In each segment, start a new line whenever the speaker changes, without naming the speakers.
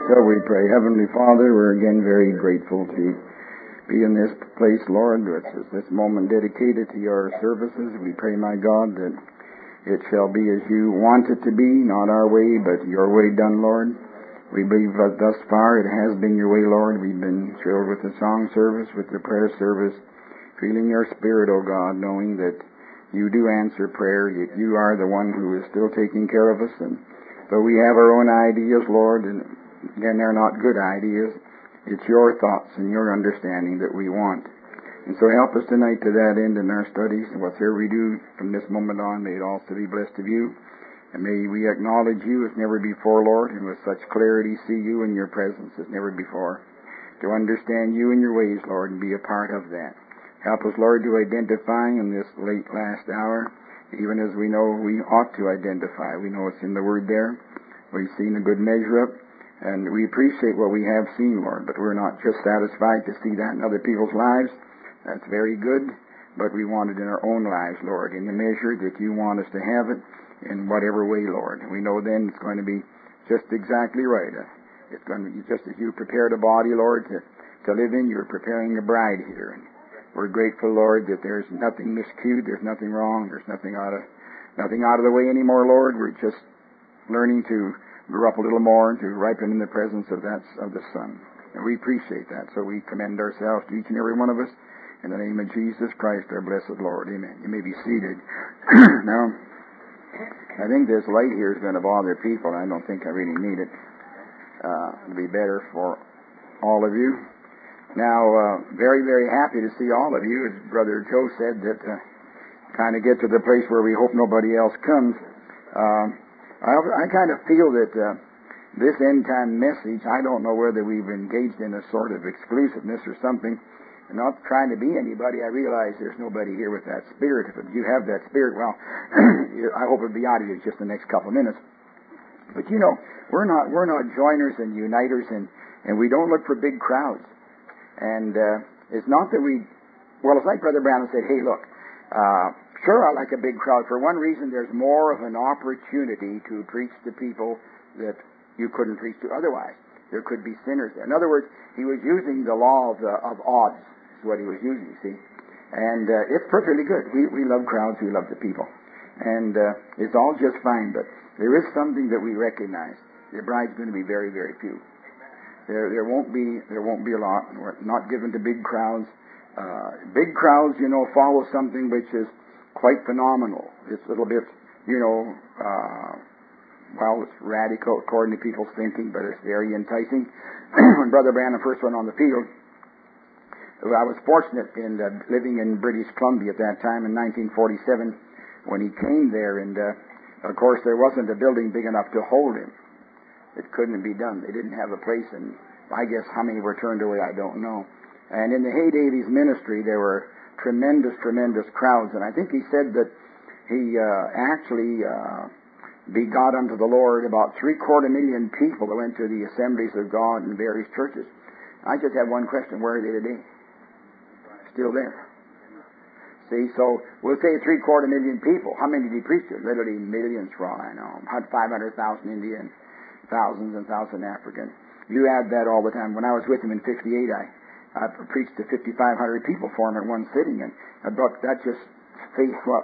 Shall we pray? Heavenly Father, we're again very grateful to be in this place, Lord. This moment dedicated to your services. We pray, my God, that it shall be as you want it to be, not our way, but your way done, Lord. We believe that thus far it has been your way, Lord. We've been filled with the song service, with the prayer service, feeling your Spirit, O God, knowing that you do answer prayer, yet you are the one who is still taking care of us. And though we have our own ideas, Lord, and again, they're not good ideas, it's your thoughts and your understanding that we want. And so help us tonight to that end in our studies. And whatever we do from this moment on, may it also be blessed of you. And may we acknowledge you as never before, Lord, and with such clarity see you in your presence as never before. To understand you and your ways, Lord, and be a part of that. Help us, Lord, to identify in this late last hour, even as we know we ought to identify. We know it's in the Word there. We've seen a good measure up, and we appreciate what we have seen, Lord, but we're not just satisfied to see that in other people's lives. That's very good, but we want it in our own lives, Lord, in the measure that you want us to have it, in whatever way, Lord. We know then it's going to be just exactly right. It's going to be just as you prepared a body, Lord, to live in, you're preparing a bride here. And we're grateful, Lord, that there's nothing miscued, there's nothing wrong, there's nothing out of the way anymore, Lord. We're just learning to grow up a little more and to ripen in the presence of the Son. And we appreciate that. So we commend ourselves to each and every one of us in the name of Jesus Christ, our blessed Lord. Amen. You may be seated. Now, I think this light here is going to bother people. I don't think I really need it. It'll be better for all of you. Now, very, very happy to see all of you. As Brother Joe said, that kind of get to the place where we hope nobody else comes. I kind of feel that this end-time message, I don't know whether we've engaged in a sort of exclusiveness or something. I'm not trying to be anybody. I realize there's nobody here with that spirit. If you have that spirit, well, I hope it'll be out of you just the next couple of minutes. But you know, we're not joiners and uniters, and we don't look for big crowds. And it's not that it's like Brother Branham said, hey, look, sure, I like a big crowd. For one reason, there's more of an opportunity to preach to people that you couldn't preach to otherwise. There could be sinners there. In other words, he was using the law of odds, is what he was using, you see. And it's perfectly good. We love crowds, we love the people. And it's all just fine, but there is something that we recognize. The bride's going to be very, very few. There won't be a lot. We're not given to big crowds. Big crowds, you know, follow something which is quite phenomenal. It's a little bit, it's radical according to people's thinking, but it's very enticing. When Brother Branham first went on the field, I was fortunate in living in British Columbia at that time in 1947 when he came there, and of course there wasn't a building big enough to hold him. It couldn't be done. They didn't have a place, and I guess how many were turned away, I don't know. And in the heyday of his ministry, there were tremendous, tremendous crowds, and I think he said that he actually begot unto the Lord about 750,000 people that went to the assemblies of God in various churches. I just have one question: where are they today? Still there. See, so we'll say 750,000 people. How many did he preach to? Literally millions, for all I know. 500,000 Indian, thousands and thousands African. You add that all the time. When I was with him in '58, I preached to 5,500 people for him at one sitting, and about that just faced what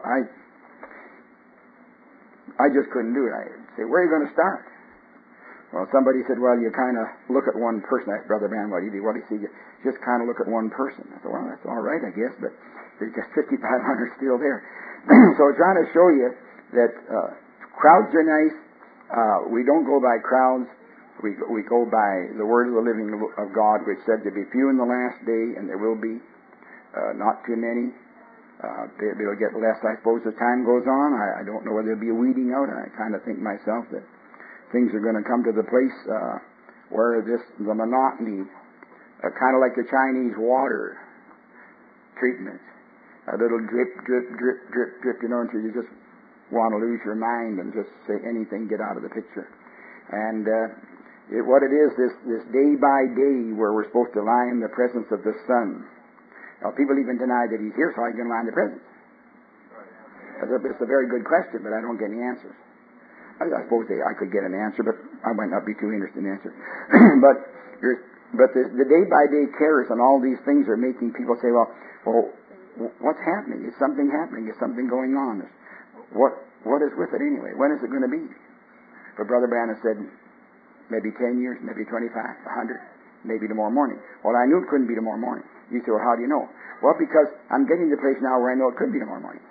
I just couldn't do it. I say, where are you going to start? Well, somebody said, well, you kind of look at one person. I asked Brother Van, what do you see? You just kind of look at one person. I said, well, that's all right, I guess, but there's just 5,500 still there. So trying to show you that crowds are nice. We don't go by crowds. We go by the word of the living of God, which said to be few in the last day, and there will be not too many. They'll get less, I suppose, as time goes on. I don't know whether there'll be a weeding out. I kind of think myself that things are going to come to the place where the monotony, kind of like the Chinese water treatment, a little drip, drip, drip, drip, drip, until you just want to lose your mind and just say anything, get out of the picture. And what it is, this day by day where we're supposed to lie in the presence of the Son. Now, people even deny that He's here, so I can lie in the presence. It's a very good question, but I don't get any answers. I suppose I could get an answer, but I might not be too interested in the answer. but the day-by-day cares and all these things are making people say, well, what's happening? Is something happening? Is something going on? What is with it anyway? When is it going to be? But Brother Branham said, maybe 10 years, maybe 25, 100, maybe tomorrow morning. Well, I knew it couldn't be tomorrow morning. You say, well, how do you know? Well, because I'm getting to the place now where I know it could be tomorrow morning.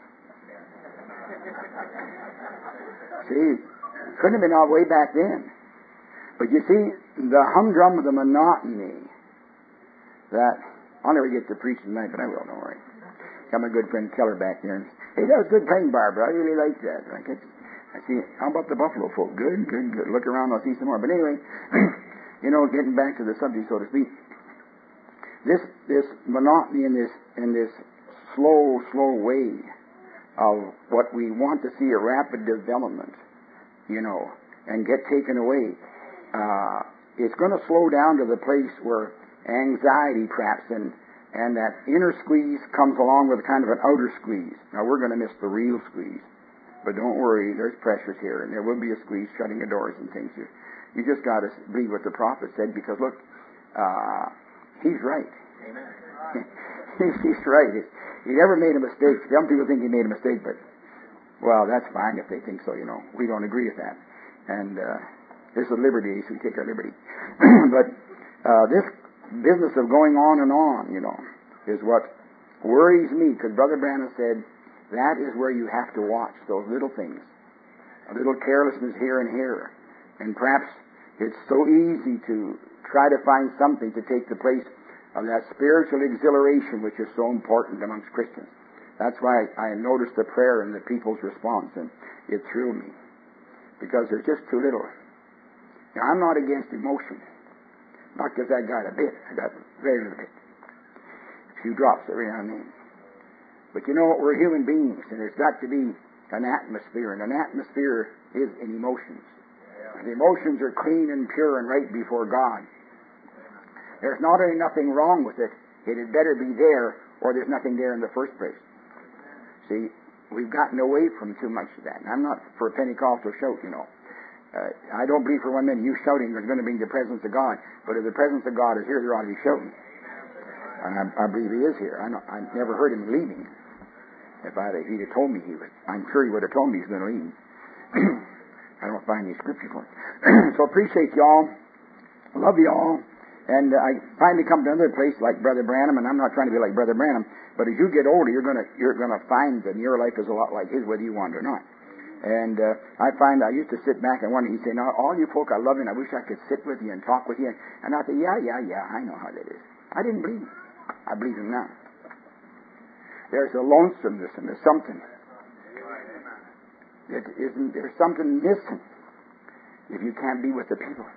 See, couldn't have been all way back then. But you see, the humdrum of the monotony that, I'll never get to preach tonight, but I will, don't worry. Got my good friend Keller back there. And, hey, that was good playing, Barbara. I really liked that. I see, how about the Buffalo folk? Good. Look around, I'll see some more. But anyway, getting back to the subject, so to speak, this monotony and this slow way of what we want to see a rapid development, and get taken away. It's going to slow down to the place where anxiety perhaps and that inner squeeze comes along with kind of an outer squeeze. Now we're going to miss the real squeeze, but don't worry, there's pressures here, and there will be a squeeze shutting the doors and things. You just got to believe what the prophet said, because look, he's right. Amen. He's right. He never made a mistake. Some people think he made a mistake, but, well, that's fine if they think so, We don't agree with that. And this is liberty, so we take our liberty. But this business of going on and on, is what worries me, because Brother Branham said that is where you have to watch those little things. A little carelessness here and here. And perhaps it's so easy to try to find something to take the place of that spiritual exhilaration which is so important amongst Christians. That's why I noticed the prayer and the people's response, and it thrilled me, because there's just too little. Now, I'm not against emotion, not because I got a bit. I got very little bit, a few drops every now and then. But we're human beings, and there's got to be an atmosphere, and an atmosphere is in emotions. The emotions are clean and pure and right before God. There's not only nothing wrong with it, it had better be there, or there's nothing there in the first place. See, we've gotten away from too much of that. And I'm not for a Pentecostal shout, I don't believe for 1 minute you shouting is going to bring the presence of God. But if the presence of God is here, there ought to be shouting. And I believe He is here. I never heard Him leaving. If He'd have told me He was, I'm sure He would have told me He's going to leave. I don't find any scripture for it. So appreciate y'all. Love y'all. And I finally come to another place like Brother Branham, and I'm not trying to be like Brother Branham, but as you get older, you're gonna find that your life is a lot like his, whether you want it or not. And I find I used to sit back and wonder. He'd say, "Now, all you folk, I love you, and I wish I could sit with you and talk with you." And I thought, yeah, I know how that is. I didn't believe him. I believe him now. There's a lonesomeness, and there's something. There's something missing if you can't be with the people.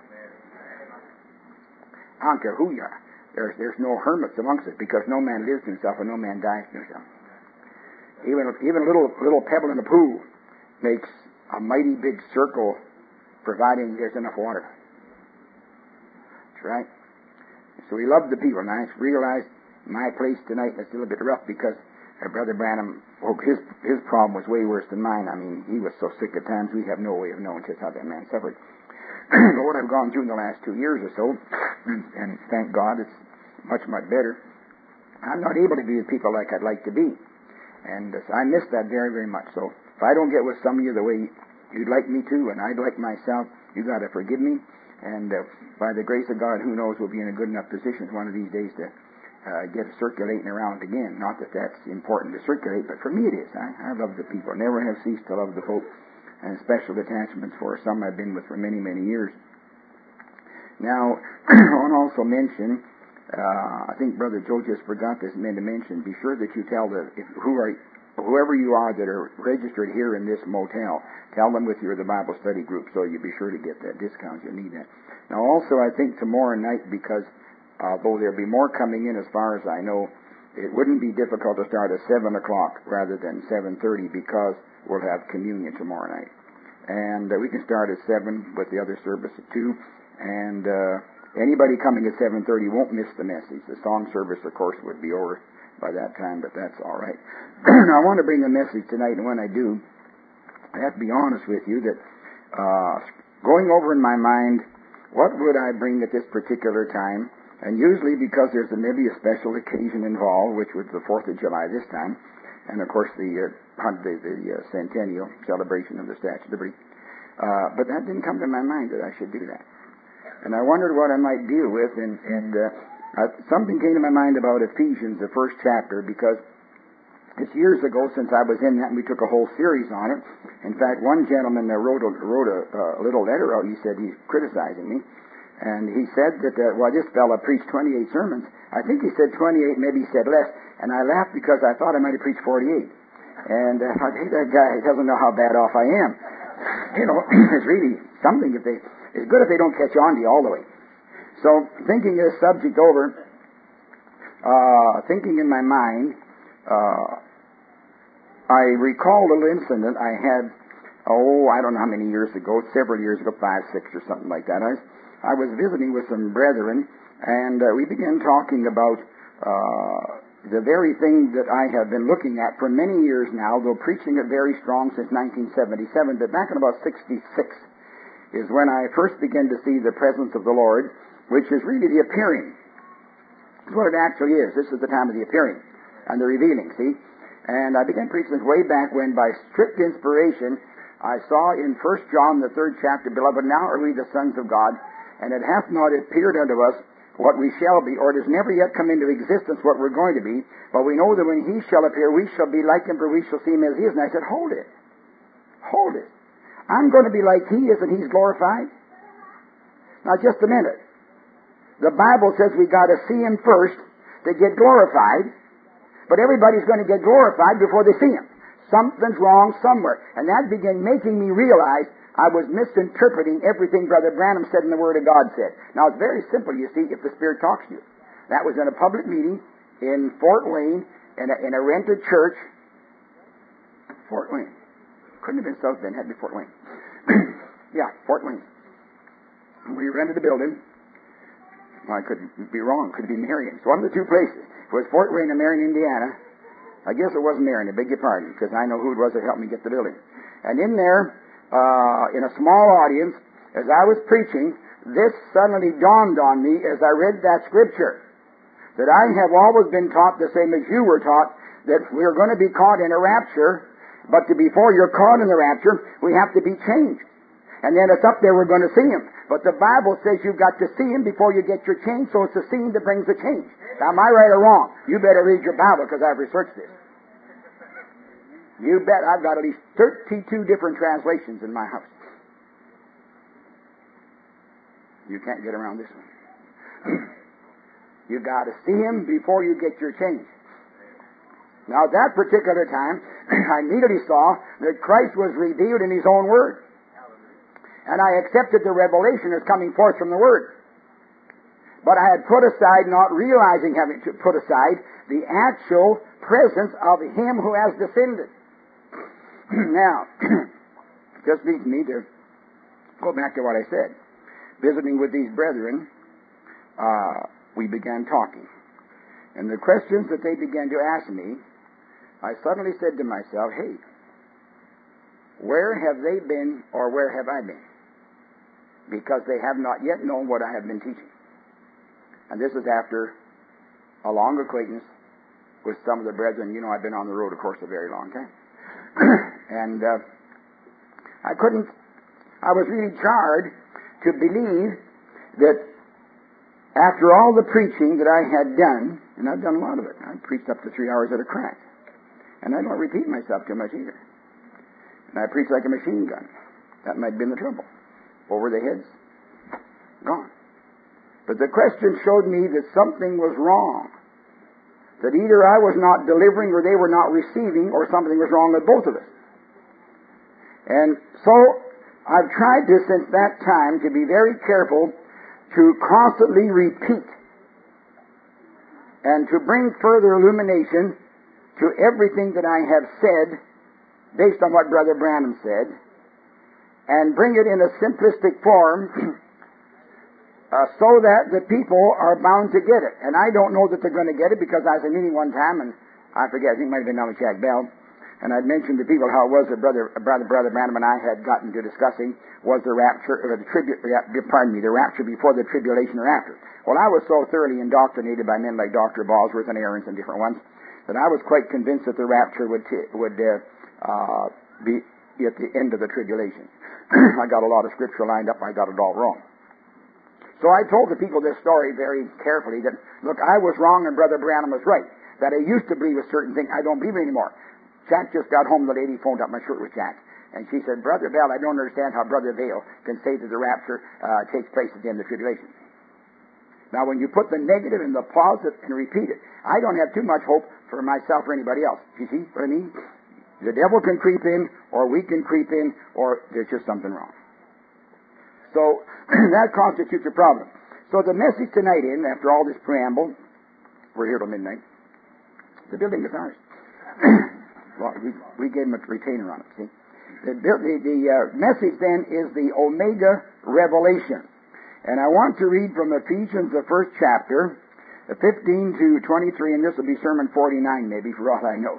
I don't care who you are. There's no hermits amongst us, because no man lives to himself and no man dies to himself. Even a little pebble in the pool makes a mighty big circle, providing there's enough water. That's right. So we love the people, and I realized my place tonight is a little bit rough, because Brother Branham, his problem was way worse than mine. I mean, he was so sick at times, we have no way of knowing just how that man suffered. But what I've gone through in the last 2 years or so, and thank God it's much better, I'm not able to be with people like I'd like to be. And I miss that very, very much. So if I don't get with some of you the way you'd like me to, and I'd like myself, you got to forgive me. And by the grace of God, who knows, we'll be in a good enough position one of these days to get circulating around again. Not that that's important to circulate, but for me it is. I love the people. Never have ceased to love the folk. And special attachments for some I've been with for many, many years. Now, I want to also mention, I think Brother Joe just forgot this man to mention, be sure that you tell whoever you are that are registered here in this motel, tell them with you the Bible study group, so you be sure to get that discount. You'll need that. Now also, I think tomorrow night, because although there'll be more coming in as far as I know, it wouldn't be difficult to start at 7 o'clock rather than 7:30, because we'll have communion tomorrow night. And we can start at 7 with the other service at 2. And anybody coming at 7:30 won't miss the message. The song service, of course, would be over by that time, but that's all right. Now, I want to bring a message tonight, and when I do, I have to be honest with you that going over in my mind, what would I bring at this particular time? And usually because there's maybe a special occasion involved, which was the 4th of July this time, and of course the centennial celebration of the Statue of Liberty. But that didn't come to my mind that I should do that. And I wondered what I might deal with, and something came to my mind about Ephesians, the first chapter, because it's years ago since I was in that, and we took a whole series on it. In fact, one gentleman wrote a little letter out. He said he's criticizing me, and he said that, this fellow preached 28 sermons. I think he said 28, maybe he said less, and I laughed because I thought I might have preached 48. And I thought, hey, that guy doesn't know how bad off I am. You know, it's really something it's good if they don't catch on to you all the way. So, thinking this subject over, thinking in my mind, I recall a little incident I had, I don't know how many years ago, several years ago, 5, 6 or something like that. I was visiting with some brethren, and we began talking about the very thing that I have been looking at for many years now, though preaching it very strong since 1977, but back in about 66 is when I first began to see the presence of the Lord, which is really the appearing. That's what it actually is. This is the time of the appearing and the revealing, see? And I began preaching this way back when, by strict inspiration, I saw in 1 John, the 3rd chapter, Beloved, now are we the sons of God, and it hath not appeared unto us what we shall be, or it has never yet come into existence what we're going to be, but we know that when He shall appear, we shall be like Him, for we shall see Him as He is. And I said, hold it. Hold it. I'm going to be like He is, and He's glorified. Now, just a minute. The Bible says we got to see Him first to get glorified, but everybody's going to get glorified before they see Him. Something's wrong somewhere. And that began making me realize I was misinterpreting everything Brother Branham said and the Word of God said. Now, it's very simple, you see, if the Spirit talks to you. That was in a public meeting in Fort Wayne, in a rented church. Fort Wayne. Couldn't have been South Bend, had to be Fort Wayne. Yeah, Fort Wayne. We rented a building. Well, I could be wrong. Could be Marion. It's one of the two places. It was Fort Wayne and Marion, Indiana. I guess it wasn't Marion. I beg your pardon, because I know who it was that helped me get the building. And in there, in a small audience, as I was preaching, this suddenly dawned on me as I read that scripture, that I have always been taught the same as you were taught, that we're going to be caught in a rapture, but before you're caught in the rapture, we have to be changed. And then it's up there, we're going to see Him. But the Bible says you've got to see Him before you get your change, so it's the seeing that brings the change. Now, am I right or wrong? You better read your Bible, because I've researched this. You bet I've got at least 32 different translations in my house. You can't get around this one. You've got to see Him before you get your change. Now, at that particular time, I immediately saw that Christ was revealed in His own Word. And I accepted the revelation as coming forth from the Word. But I had put aside, not realizing having to put aside, the actual presence of Him who has descended. Now, just leads me to go back to what I said. Visiting with these brethren, we began talking. And the questions that they began to ask me, I suddenly said to myself, hey, where have they been or where have I been? Because they have not yet known what I have been teaching. And this is after a long acquaintance with some of the brethren. You know, I've been on the road, of course, a very long time. And I was really jarred to believe that after all the preaching that I had done, and I've done a lot of it, I preached up to 3 hours at a crack. And I don't repeat myself too much either. And I preached like a machine gun. That might have been the trouble. Over the heads, gone. But the question showed me that something was wrong. That either I was not delivering or they were not receiving, or something was wrong with both of us. And so I've tried to, since that time, to be very careful to constantly repeat and to bring further illumination to everything that I have said based on what Brother Branham said, and bring it in a simplistic form so that the people are bound to get it. And I don't know that they're going to get it, because I was in a meeting one time, and I forget, I think it might have been down with Jack Bell, And I'd mentioned to people how it was that Brother Branham and I had gotten to discussing was the rapture, or the rapture before the tribulation or after. Well, I was so thoroughly indoctrinated by men like Dr. Bosworth and Aarons and different ones that I was quite convinced that the rapture would be at the end of the tribulation. I got a lot of scripture lined up. I got it all wrong. So I told the people this story very carefully that, look, I was wrong and Brother Branham was right. That I used to believe a certain thing, I don't believe it anymore. Jack just got home. The lady phoned up. My shirt was Jack. And she said, Brother Bell, I don't understand how Brother Vail can say that the rapture takes place at the end of the tribulation. Now, when you put the negative and the positive and repeat it, I don't have too much hope for myself or anybody else. You see what I mean? The devil can creep in, or we can creep in, or there's just something wrong. So that constitutes a problem. So the message tonight after all this preamble, we're here till midnight. The building is ours. Well, we gave him a retainer on it, see? The message then is the Omega Revelation. And I want to read from Ephesians, the first chapter, 15 to 23, and this will be Sermon 49 maybe, for all I know.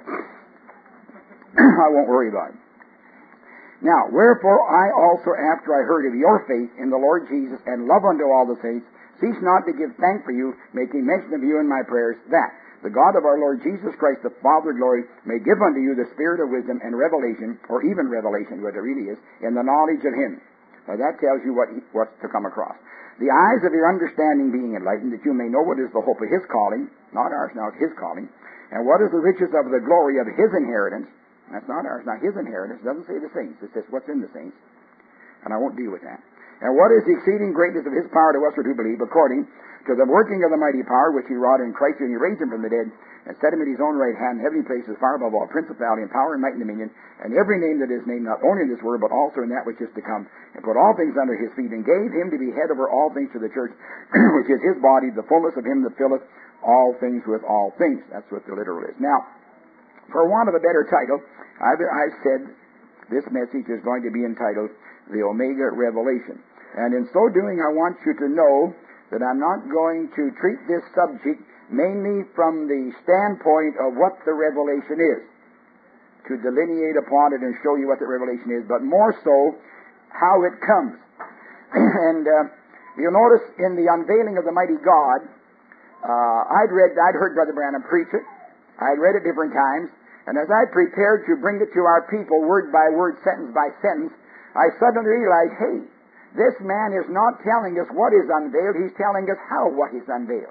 I won't worry about it. Now, wherefore I also, after I heard of your faith in the Lord Jesus and love unto all the saints, cease not to give thanks for you, making mention of you in my prayers, that the God of our Lord Jesus Christ, the Father of glory, may give unto you the spirit of wisdom and revelation, or even revelation, what it really is, in the knowledge of Him. Now that tells you what's to come across. The eyes of your understanding being enlightened, that you may know what is the hope of His calling, not ours now, His calling, and what is the riches of the glory of His inheritance. That's not ours, not His inheritance. It doesn't say the saints. It says what's in the saints. And I won't deal with that. And what is the exceeding greatness of His power to us who believe, according to the working of the mighty power which He wrought in Christ when He raised Him from the dead, and set Him at His own right hand in heavenly places, far above all principality and power and might and dominion, and every name that is named, not only in this world, but also in that which is to come, and put all things under His feet, and gave Him to be head over all things to the church, which is His body, the fullness of Him that filleth all things with all things. That's what the literal is. Now, for want of a better title, I've said this message is going to be entitled The Omega Revelation. And in so doing, I want you to know that I'm not going to treat this subject mainly from the standpoint of what the revelation is, to delineate upon it and show you what the revelation is, but more so how it comes. And you'll notice in the unveiling of the mighty God, I'd heard Brother Branham preach it. I'd read it different times, and as I prepared to bring it to our people word by word, sentence by sentence, I suddenly realized, hey, this man is not telling us what is unveiled, he's telling us how what is unveiled.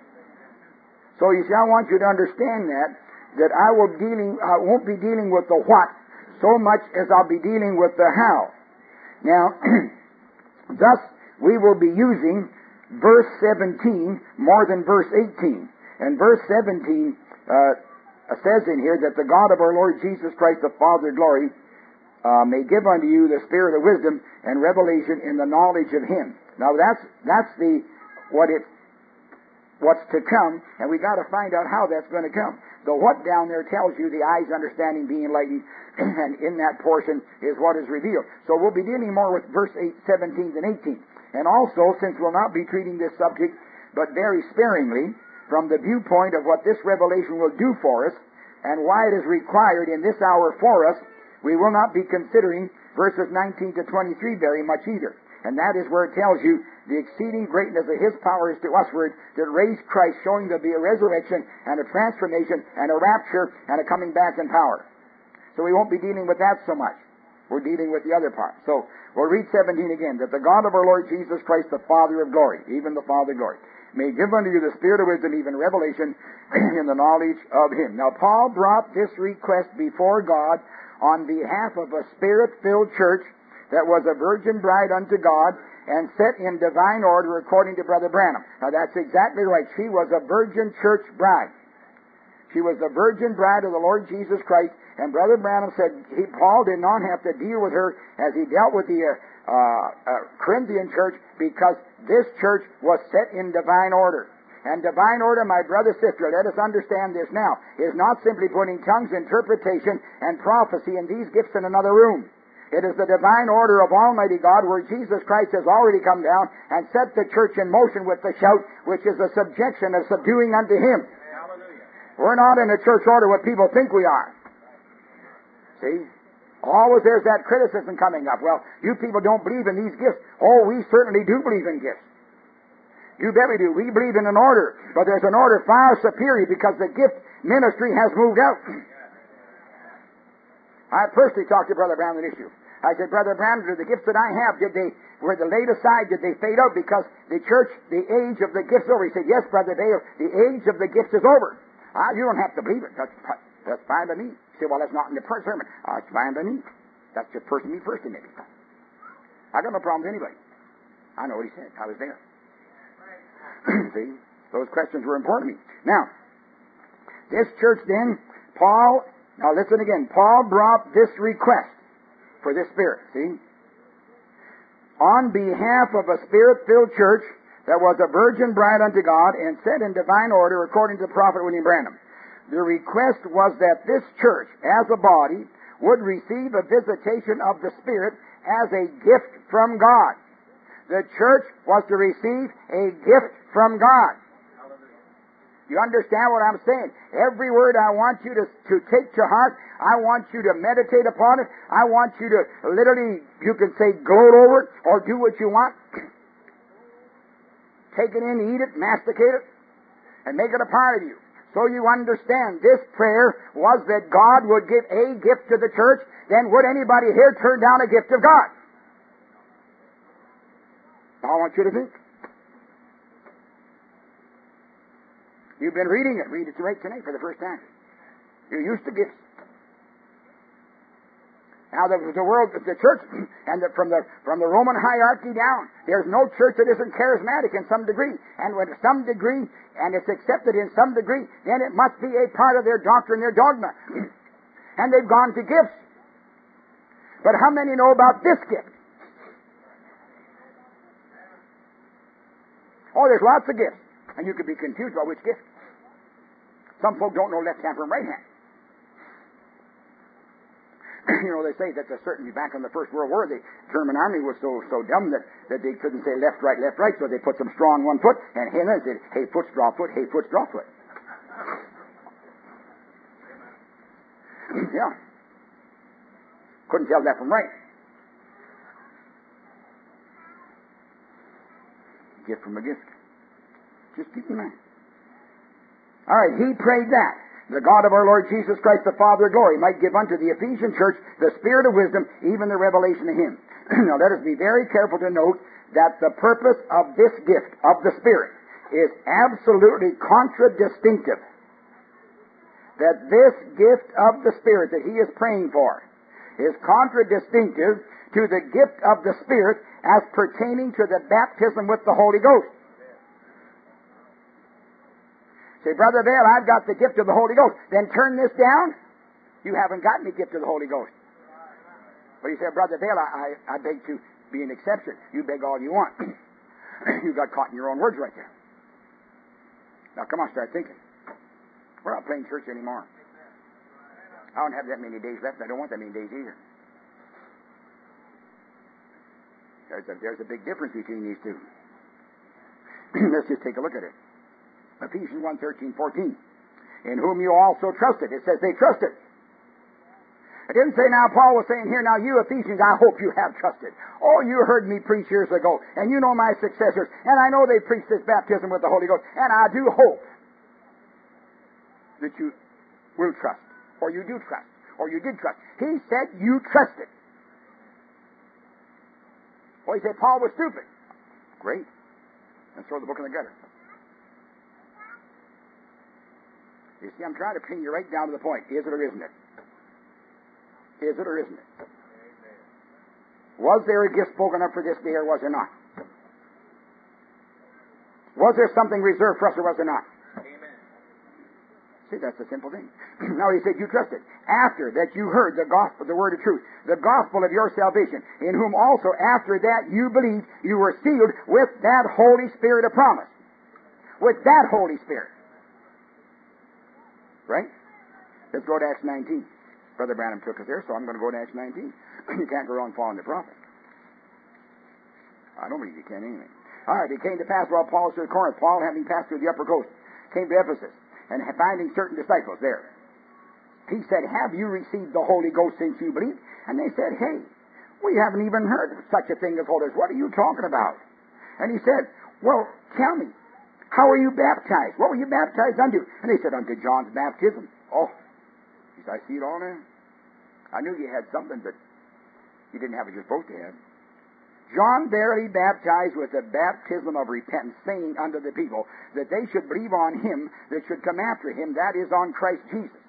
So you see, I want you to understand that I won't be dealing with the what so much as I'll be dealing with the how. Now, thus we will be using verse 17 more than verse 18. And verse 17 says in here that the God of our Lord Jesus Christ, the Father of glory, may give unto you the spirit of wisdom and revelation in the knowledge of Him. Now that's what's to come, and we got to find out how that's going to come. The what down there tells you the eyes understanding being enlightened, and in that portion is what is revealed. So we'll be dealing more with verse 17 than 18. And also, since we'll not be treating this subject, but very sparingly, from the viewpoint of what this revelation will do for us, and why it is required in this hour for us, we will not be considering verses 19 to 23 very much either. And that is where it tells you the exceeding greatness of His power is to usward that raised Christ, showing there be a resurrection and a transformation and a rapture and a coming back in power. So we won't be dealing with that so much. We're dealing with the other part. So we'll read 17 again. That the God of our Lord Jesus Christ, the Father of glory, even the Father of glory, may give unto you the spirit of wisdom, even revelation in the knowledge of Him. Now Paul brought this request before God on behalf of a Spirit-filled church that was a virgin bride unto God and set in divine order according to Brother Branham. Now that's exactly right. She was a virgin church bride. She was the virgin bride of the Lord Jesus Christ, and Brother Branham said Paul did not have to deal with her as he dealt with the Corinthian church, because this church was set in divine order. And divine order, my brother, sister, let us understand this now, is not simply putting tongues, interpretation, and prophecy and these gifts in another room. It is the divine order of Almighty God, where Jesus Christ has already come down and set the church in motion with the shout, which is a subjection of subduing unto Him. Hallelujah. We're not in a church order what people think we are.
See? Always there's that criticism coming up. Well, you people don't believe in these gifts. Oh, we certainly do believe in gifts. You bet we do. We believe in an order, but there's an order far superior because the gift ministry has moved out. I personally talked to Brother Branham on an issue. I said, Brother Branham, the gifts that I have, were they laid aside? Did they fade out because the church, the age of the gifts is over? He said, yes, Brother Dale, the age of the gifts is over. You don't have to believe it. That's fine by me. You say, well, that's not in the sermon. It's fine by me. That's just me first, maybe. I got no problem with anybody. I know what he said. I was there. See? Those questions were important to me. Now, this church then, now listen again, Paul brought this request for this Spirit, see? On behalf of a Spirit-filled church that was a virgin bride unto God and set in divine order according to the prophet William Branham. The request was that this church, as a body, would receive a visitation of the Spirit as a gift from God. The church was to receive a gift from God. You understand what I'm saying? Every word I want you to take to heart. I want you to meditate upon it. I want you to literally, you can say, gloat over it or do what you want. Take it in, eat it, masticate it, and make it a part of you. So you understand this prayer was that God would give a gift to the church. Then would anybody here turn down a gift of God? I want you to think. You've been reading it. Read it right tonight for the first time. You're used to gifts. Now the world, the church, and from the Roman hierarchy down, there's no church that isn't charismatic in some degree. And with some degree, and it's accepted in some degree, then it must be a part of their doctrine, their dogma. And they've gone to gifts. But how many know about this gift? Oh, there's lots of gifts. And you could be confused about which gift. Some folk don't know left hand from right hand. You know, they say that certainly back in the First World War, the German army was so dumb that they couldn't say left, right, so they put some straw on one foot, and hey, they said, hey, foot, straw foot, hey, foot, straw foot. Yeah. Couldn't tell left from right. Gift from a gift. Just keep in mind. All right, he prayed that the God of our Lord Jesus Christ, the Father of glory, might give unto the Ephesian church the spirit of wisdom, even the revelation of Him. Now let us be very careful to note that the purpose of this gift of the Spirit is absolutely contradistinctive. That this gift of the Spirit that he is praying for is contradistinctive to the gift of the Spirit as pertaining to the baptism with the Holy Ghost. Say, Brother Dale, I've got the gift of the Holy Ghost. Then turn this down. You haven't got any gift of the Holy Ghost. But you say, Brother Dale, I beg to be an exception. You beg all you want. You got caught in your own words right there. Now come on, start thinking. We're not playing church anymore. I don't have that many days left. I don't want that many days either. There's a big difference between these two. Let's just take a look at it. Ephesians 1:13, 14. In whom you also trusted. It says they trusted. It didn't say now, Paul was saying here, now you Ephesians, I hope you have trusted. Oh, you heard me preach years ago, and you know my successors, and I know they preached this baptism with the Holy Ghost, and I do hope that you will trust, or you do trust, or you did trust. He said you trusted. Well, he said Paul was stupid. Great. Let's throw the book in the gutter. You see, I'm trying to pin you right down to the point. Is it or isn't it? Is it or isn't it? Was there a gift spoken of for this day or was there not? Was there something reserved for us or was there not? Amen. See, that's a simple thing. Now he said you trusted. After that you heard the gospel, the word of truth, the gospel of your salvation, in whom also after that you believed, you were sealed with that Holy Spirit of promise. With that Holy Spirit. Right? Let's go to Acts 19. Brother Branham took us there, so I'm going to go to Acts 19. You can't go around following the prophet. I don't believe you can anyway. All right, it came to pass while Paul was to Corinth, Paul, having passed through the upper coast, came to Ephesus, and finding certain disciples there. he said, have you received the Holy Ghost since you believe? And they said, hey, we haven't even heard of such a thing as Holy Ghost. What are you talking about? And he said, well, tell me, how were you baptized? What were you baptized unto? And they said, unto John's baptism. Oh, he said, I see it all now. I knew you had something, but you didn't have what you're supposed to have. John verily baptized with the baptism of repentance, saying unto the people that they should believe on him that should come after him, that is, on Christ Jesus.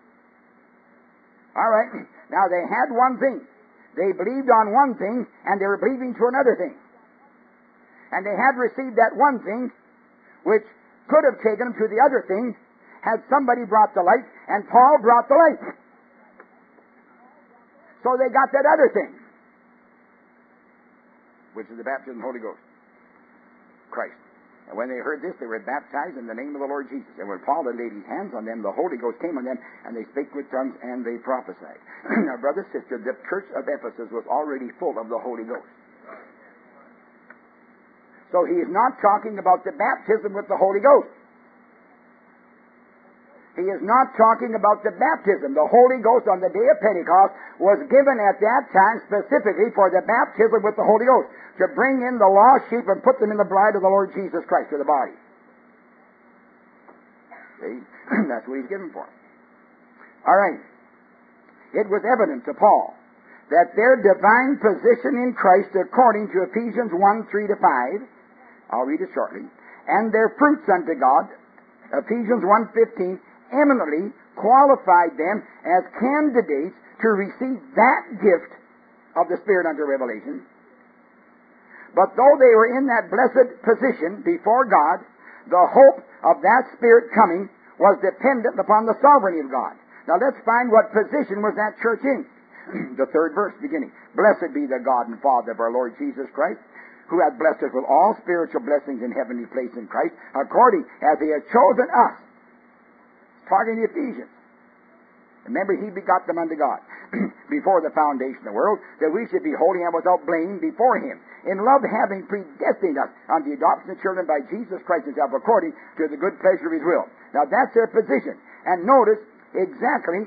All right. Now, they had one thing. They believed on one thing, and they were believing to another thing. And they had received that one thing, which could have taken them to the other thing, had somebody brought the light, and Paul brought the light. So they got that other thing, which is the baptism of the Holy Ghost, Christ. And when they heard this, they were baptized in the name of the Lord Jesus. And when Paul had laid his hands on them, the Holy Ghost came on them, and they spake with tongues, and they prophesied. Now, brother, sister, the church of Ephesus was already full of the Holy Ghost. So he is not talking about the baptism with the Holy Ghost. He is not talking about the baptism. The Holy Ghost on the day of Pentecost was given at that time specifically for the baptism with the Holy Ghost, to bring in the lost sheep and put them in the bride of the Lord Jesus Christ, to the body. See? That's what he's given for. All right. It was evident to Paul that their divine position in Christ, according to Ephesians 1:3-5, I'll read it shortly, and their fruits unto God, Ephesians 1:15, eminently qualified them as candidates to receive that gift of the Spirit unto revelation. But though they were in that blessed position before God, the hope of that Spirit coming was dependent upon the sovereignty of God. Now let's find what position was that church in. The third verse beginning. Blessed be the God and Father of our Lord Jesus Christ, who hath blessed us with all spiritual blessings in heavenly places in Christ, according as he hath chosen us. Talking to the Ephesians. Remember, he begot them unto God before the foundation of the world, that we should be holy and without blame before him, in love having predestined us unto the adoption of children by Jesus Christ himself, according to the good pleasure of his will. Now that's their position. And notice exactly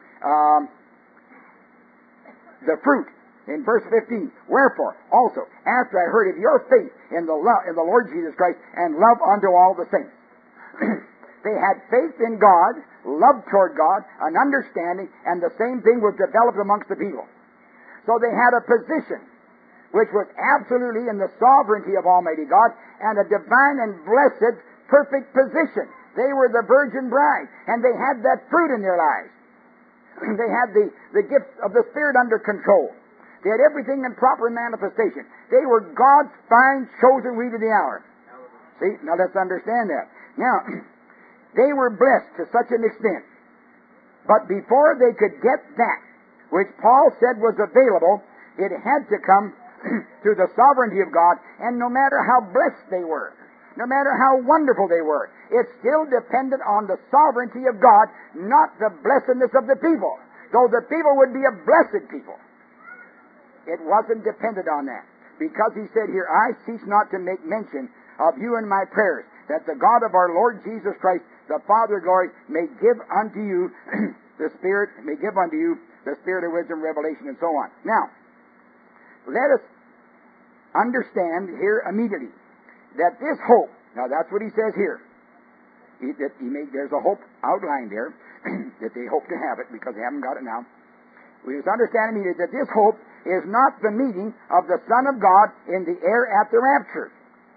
the fruit in verse 15. Wherefore, also, after I heard of your faith in the Lord Jesus Christ, and love unto all the saints. They had faith in God, love toward God, an understanding, and the same thing was developed amongst the people. So they had a position which was absolutely in the sovereignty of Almighty God, and a divine and blessed, perfect position. They were the virgin bride, and they had that fruit in their lives. They had the gift of the Spirit under control. They had everything in proper manifestation. They were God's fine, chosen wheat of the hour. See? Now let's understand that. Now, they were blessed to such an extent. But before they could get that, which Paul said was available, it had to come through the sovereignty of God, and no matter how blessed they were, no matter how wonderful they were, it still depended on the sovereignty of God, not the blessedness of the people. Though the people would be a blessed people, it wasn't dependent on that. Because he said here, I cease not to make mention of you in my prayers, that the God of our Lord Jesus Christ, the Father of glory, may give unto you the Spirit, may give unto you the Spirit of wisdom, revelation, and so on. Now, let us understand here immediately that this hope, now that's what he says here, there's a hope outlined there, that they hope to have it, because they haven't got it now. We must understand immediately that this hope is not the meeting of the Son of God in the air at the rapture.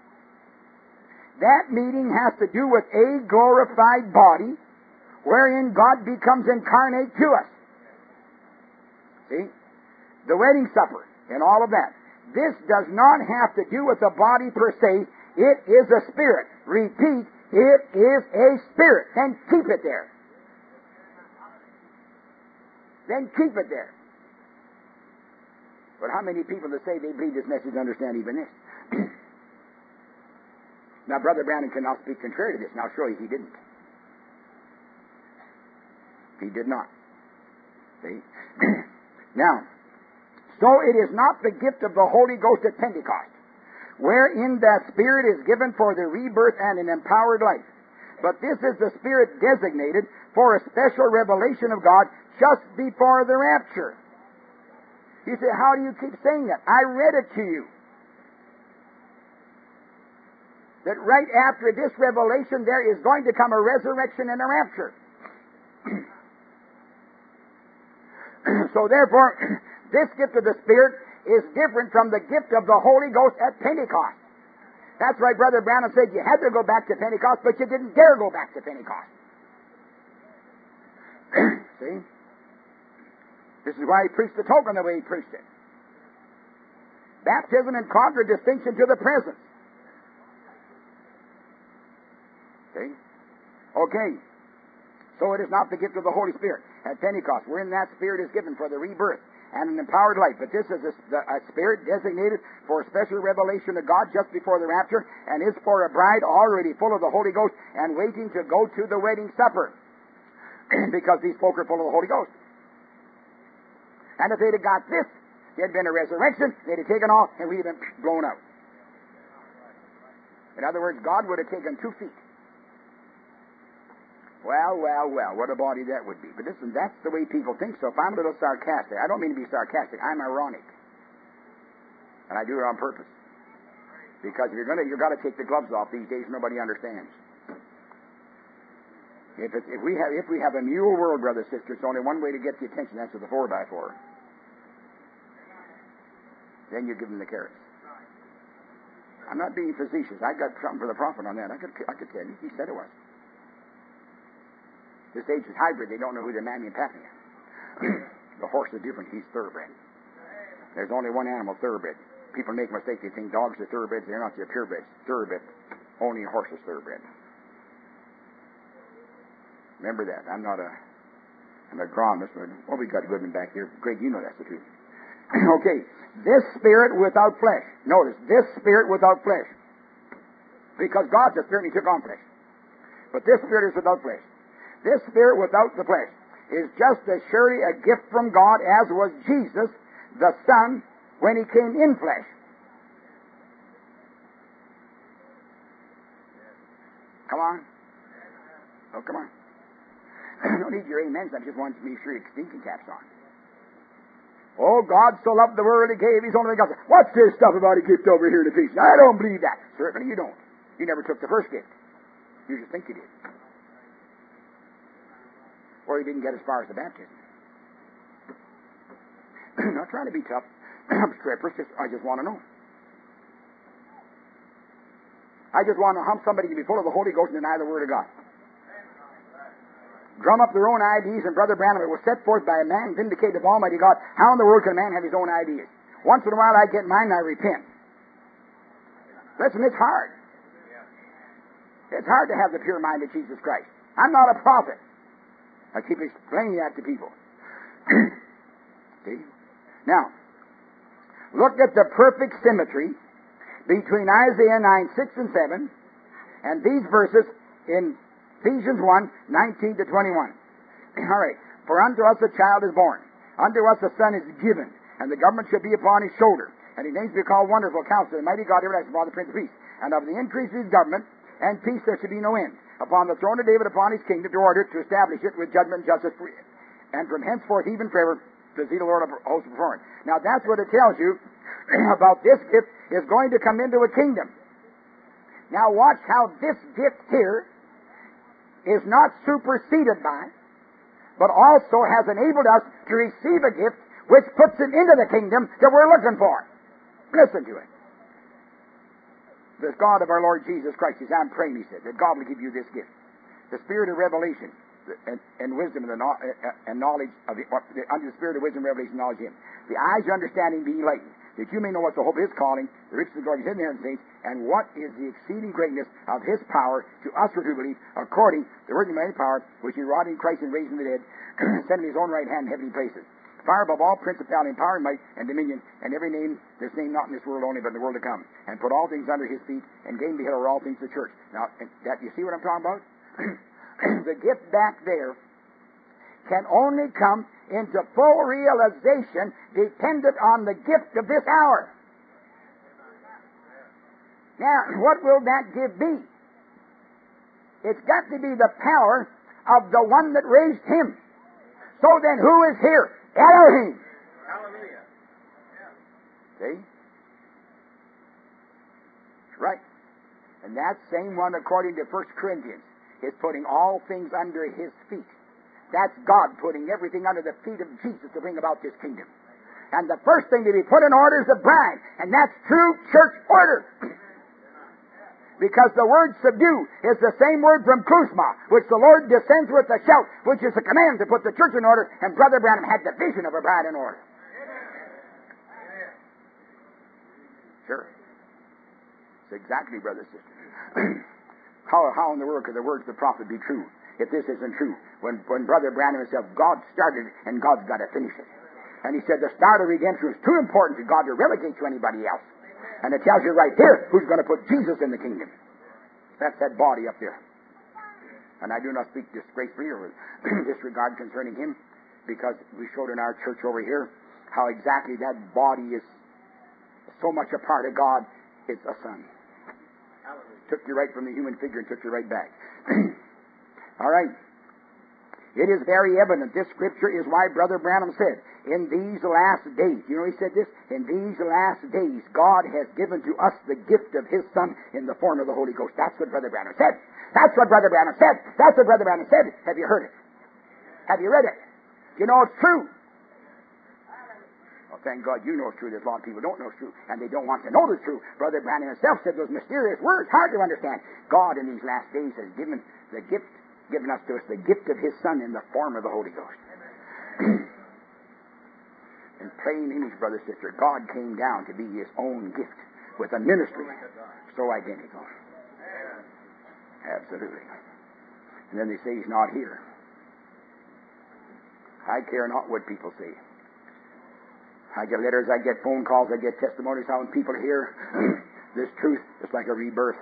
That meeting has to do with a glorified body wherein God becomes incarnate to us. See? The wedding supper and all of that. This does not have to do with the body per se. It is a spirit. Repeat, it is a spirit. Then keep it there. Then keep it there. But how many people that say they believe this message understand even this? Now, Brother Branham cannot speak contrary to this, and I'll show you he didn't. He did not. See? Now, so it is not the gift of the Holy Ghost at Pentecost, wherein that Spirit is given for the rebirth and an empowered life, But this is the Spirit designated for a special revelation of God just before the rapture. You say, how do you keep saying that? I read it to you. That right after this revelation there is going to come a resurrection and a rapture. So therefore, this gift of the Spirit is different from the gift of the Holy Ghost at Pentecost. That's why Brother Branham said you had to go back to Pentecost, but you didn't dare go back to Pentecost. See? This is why he preached the token the way he preached it. Baptism in contradistinction to the presence. See? Okay. So it is not the gift of the Holy Spirit at Pentecost, wherein that Spirit is given for the rebirth and an empowered life. But this is a Spirit designated for a special revelation of God just before the rapture, and is for a bride already full of the Holy Ghost and waiting to go to the wedding supper. Because these folk are full of the Holy Ghost. And if they'd have got this, there'd been a resurrection, they'd have taken off, and we'd have been blown out. In other words, God would have taken 2 feet. Well, what a body that would be. But listen, that's the way people think. So if I'm a little sarcastic, I don't mean to be sarcastic, I'm ironic. And I do it on purpose. Because if you've got to take the gloves off these days, nobody understands. If we have a mule world, brothers and sisters, it's only one way to get the attention, that's with the 4x4. Then you give them the carrots. I'm not being facetious. I got something for the prophet on that. I could tell you. He said it was. This age is hybrid. They don't know who they're Mammy and Pappy are. The horse is different. He's thoroughbred. There's only one animal, thoroughbred. People make a mistake. They think dogs are thoroughbreds. They're not. They're purebreds. Thoroughbred. Only a horse is thoroughbred. Remember that. I'm an agronomist. Well, we got Goodman back here. Greg, you know that's the truth. Okay. This Spirit without flesh. Notice, this Spirit without flesh. Because God's a Spirit and He took on flesh. But this Spirit is without flesh. This Spirit without the flesh is just as surely a gift from God as was Jesus, the Son, when He came in flesh. Come on. Oh, come on. I don't need your amens. I just want to be sure your thinking caps on. Oh, God so loved the world He gave His only begotten. What's this stuff about a gift over here in Ephesians? I don't believe that. Certainly you don't. You never took the first gift. You just think you did. Or you didn't get as far as the baptism. Not trying to be tough. I just want to know. I just want to hump somebody to be full of the Holy Ghost and deny the Word of God. Drum up their own ideas, and Brother Branham, it was set forth by a man vindicated of Almighty God. How in the world can a man have his own ideas? Once in a while I get mine and I repent. Listen, it's hard. It's hard to have the pure mind of Jesus Christ. I'm not a prophet. I keep explaining that to people. See? Now, look at the perfect symmetry between Isaiah 9, 6 and 7 and these verses in Ephesians 1, 19 to 21. All right. For unto us a child is born, unto us a son is given, and the government shall be upon his shoulder. And his name shall be called Wonderful Counselor, the Mighty God, Everlasting Father, Prince of Peace. And of the increase of his government and peace there shall be no end. Upon the throne of David, upon his kingdom, to order it, to establish it with judgment and justice, and from henceforth even forever, to see the Lord of hosts perform it. Now that's what it tells you about this gift is going to come into a kingdom. Now watch how this gift here is not superseded by, but also has enabled us to receive a gift which puts it into the kingdom that we're looking for. Listen to it. The God of our Lord Jesus Christ, as I'm praying, He said, that God will give you this gift. The Spirit of revelation and wisdom and knowledge of under the Spirit of wisdom, revelation, knowledge of Him. The eyes of understanding be enlightened, that you may know what the hope of His calling, the riches of the glory of His inheritance, saints, and what is the exceeding greatness of His power to us who believe, according to the working of His power, which He wrought in Christ and raised from the dead, sending His own right hand in heavenly places. Far above all principality and power and might and dominion, and every name that's named not in this world only, but in the world to come. And put all things under His feet, and gave the head over all things to the church. Now, that you see what I'm talking about? The gift back there can only come into full realization dependent on the gift of this hour. Now, what will that gift be? It's got to be the power of the one that raised him. So then, who is here? Elohim.
Hallelujah.
See? That's right. And that same one, according to 1 Corinthians, is putting all things under his feet. That's God putting everything under the feet of Jesus to bring about this kingdom. And the first thing to be put in order is the bride, and that's true church order. Because the word subdue is the same word from klusma, which the Lord descends with a shout, which is a command to put the church in order, and Brother Branham had the vision of a bride in order. Sure. It's exactly, brother, sister. How in the world could the words of the prophet be true if this isn't true? When Brother Branham himself, God started and God's got to finish it. And he said the start of redemption is too important to God to relegate to anybody else. And it tells you right there who's going to put Jesus in the kingdom. That's that body up there. And I do not speak disgracefully or disregard concerning him, because we showed in our church over here how exactly that body is so much a part of God. It's a son. Took you right from the human figure and took you right back. All right. It is very evident. This scripture is why Brother Branham said, in these last days, you know he said this? In these last days, God has given to us the gift of His Son in the form of the Holy Ghost. That's what Brother Branham said. That's what Brother Branham said. That's what Brother Branham said. Have you heard it? Have you read it? You know it's true. Well, thank God you know it's true. There's a lot of people who don't know it's true, and they don't want to know it's true. Brother Branham himself said those mysterious words, hard to understand. God in these last days has given us to us the gift of His Son in the form of the Holy Ghost. In plain English, brother, sister, God came down to be His own gift with a ministry so identical. Absolutely. And then they say He's not here. I care not what people say. I get letters, I get phone calls, I get testimonies how when people hear this truth, it's like a rebirth.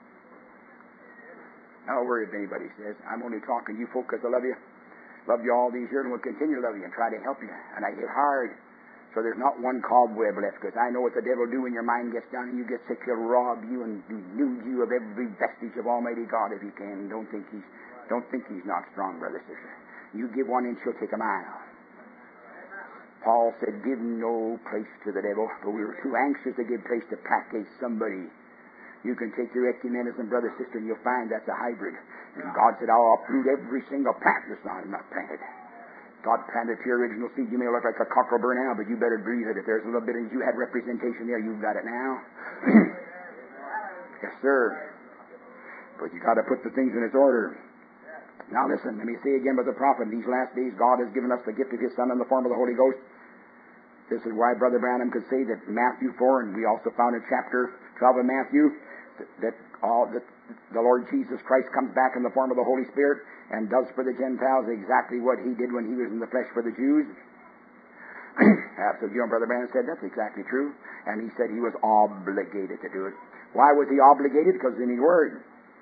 Don't worry if anybody says. I'm only talking to you folk because I love you. Love you all these years and will continue to love you and try to help you. And I hit hard so there's not one cobweb left, because I know what the devil will do when your mind gets down and you get sick. He'll rob you and denude you of every vestige of Almighty God if he can. Don't think he's not strong, brother, sister. You give 1 inch, he'll take a mile. Paul said, give no place to the devil, but we were too anxious to give place to practice somebody. You can take your ecumenism, brother, sister, and you'll find that's a hybrid. And God said, I'll uproot every single plant that's not planted. God planted your original seed. You may look like a cocklebur now, but you better breathe it. If there's a little bit of you had representation there, you've got it now. Yes, sir. But you got to put the things in its order. Now listen, let me say again with the prophet, in these last days God has given us the gift of His Son in the form of the Holy Ghost. This is why Brother Branham could say that Matthew 4, and we also found in chapter 12 of Matthew, that the Lord Jesus Christ comes back in the form of the Holy Spirit and does for the Gentiles exactly what He did when He was in the flesh for the Jews. Absolutely. You know, Brother Branham said that's exactly true. And he said he was obligated to do it. Why was he obligated? Because in His Word.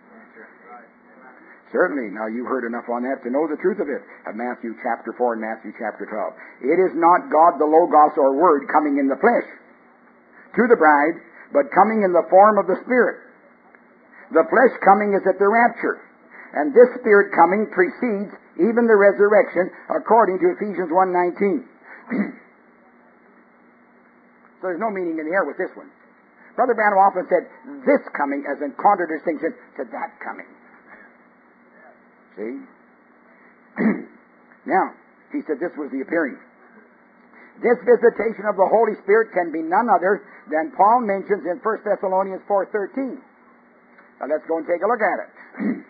Certainly. Now, you've heard enough on that to know the truth of it. Of Matthew chapter 4 and Matthew chapter 12. It is not God the Logos or Word coming in the flesh to the bride, but coming in the form of the Spirit. The flesh coming is at the rapture. And this Spirit coming precedes even the resurrection, according to Ephesians 1:19. So there's no meaning in the air with this one. Brother Branham often said this coming as in contradistinction to that coming. See? Now, he said this was the appearing. This visitation of the Holy Spirit can be none other than Paul mentions in 1 Thessalonians 4:13. Now let's go and take a look at it.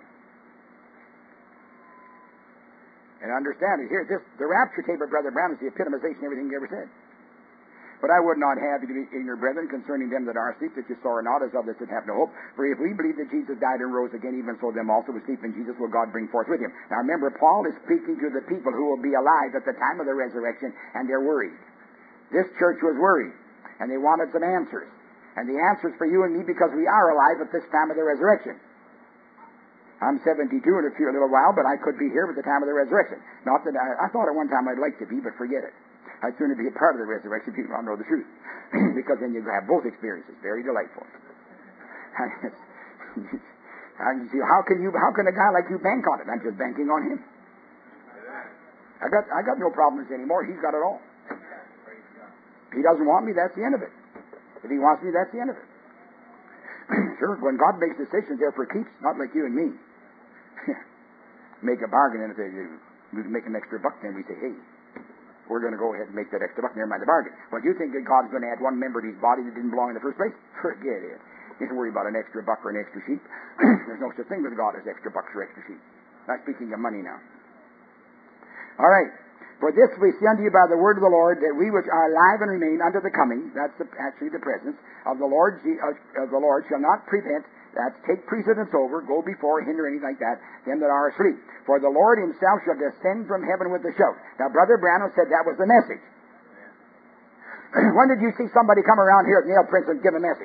And understand it. Here, the rapture tape of Brother Branham is the epitomization of everything he ever said. But I would not have you in your brethren concerning them that are asleep, that you sorrow not, as others that have no hope. For if we believe that Jesus died and rose again, even so them also who sleep in Jesus will God bring forth with Him. Now remember, Paul is speaking to the people who will be alive at the time of the resurrection, and they're worried. This church was worried, and they wanted some answers. And the answers for you and me, because we are alive at this time of the resurrection. I'm 72 in a little while, but I could be here at the time of the resurrection. Not that I thought at one time I'd like to be, but forget it. I'd sooner be a part of the resurrection if people don't know the truth. Because then you have both experiences. Very delightful. And you see, how can a guy like you bank on it? I'm just banking on him. I got no problems anymore. He's got it all. If he doesn't want me, that's the end of it. If he wants me, that's the end of it. Sure, when God makes decisions, they're for keeps, not like you and me. Make a bargain, and if we make an extra buck, then we say, hey, we're going to go ahead and make that extra buck, never mind the bargain. Well, do you think that God's going to add one member to his body that didn't belong in the first place? Forget it. You don't worry about an extra buck or an extra sheep. There's no such thing with God as extra bucks or extra sheep. Not speaking of money now. All right. For this we say unto you by the word of the Lord, that we which are alive and remain unto the coming, that's actually the presence, of the Lord shall not prevent, that's take precedence over, go before, hinder, anything like that, them that are asleep. For the Lord himself shall descend from heaven with a shout. Now, Brother Branham said that was the message. When did you see somebody come around here at Nail Prince and give a message?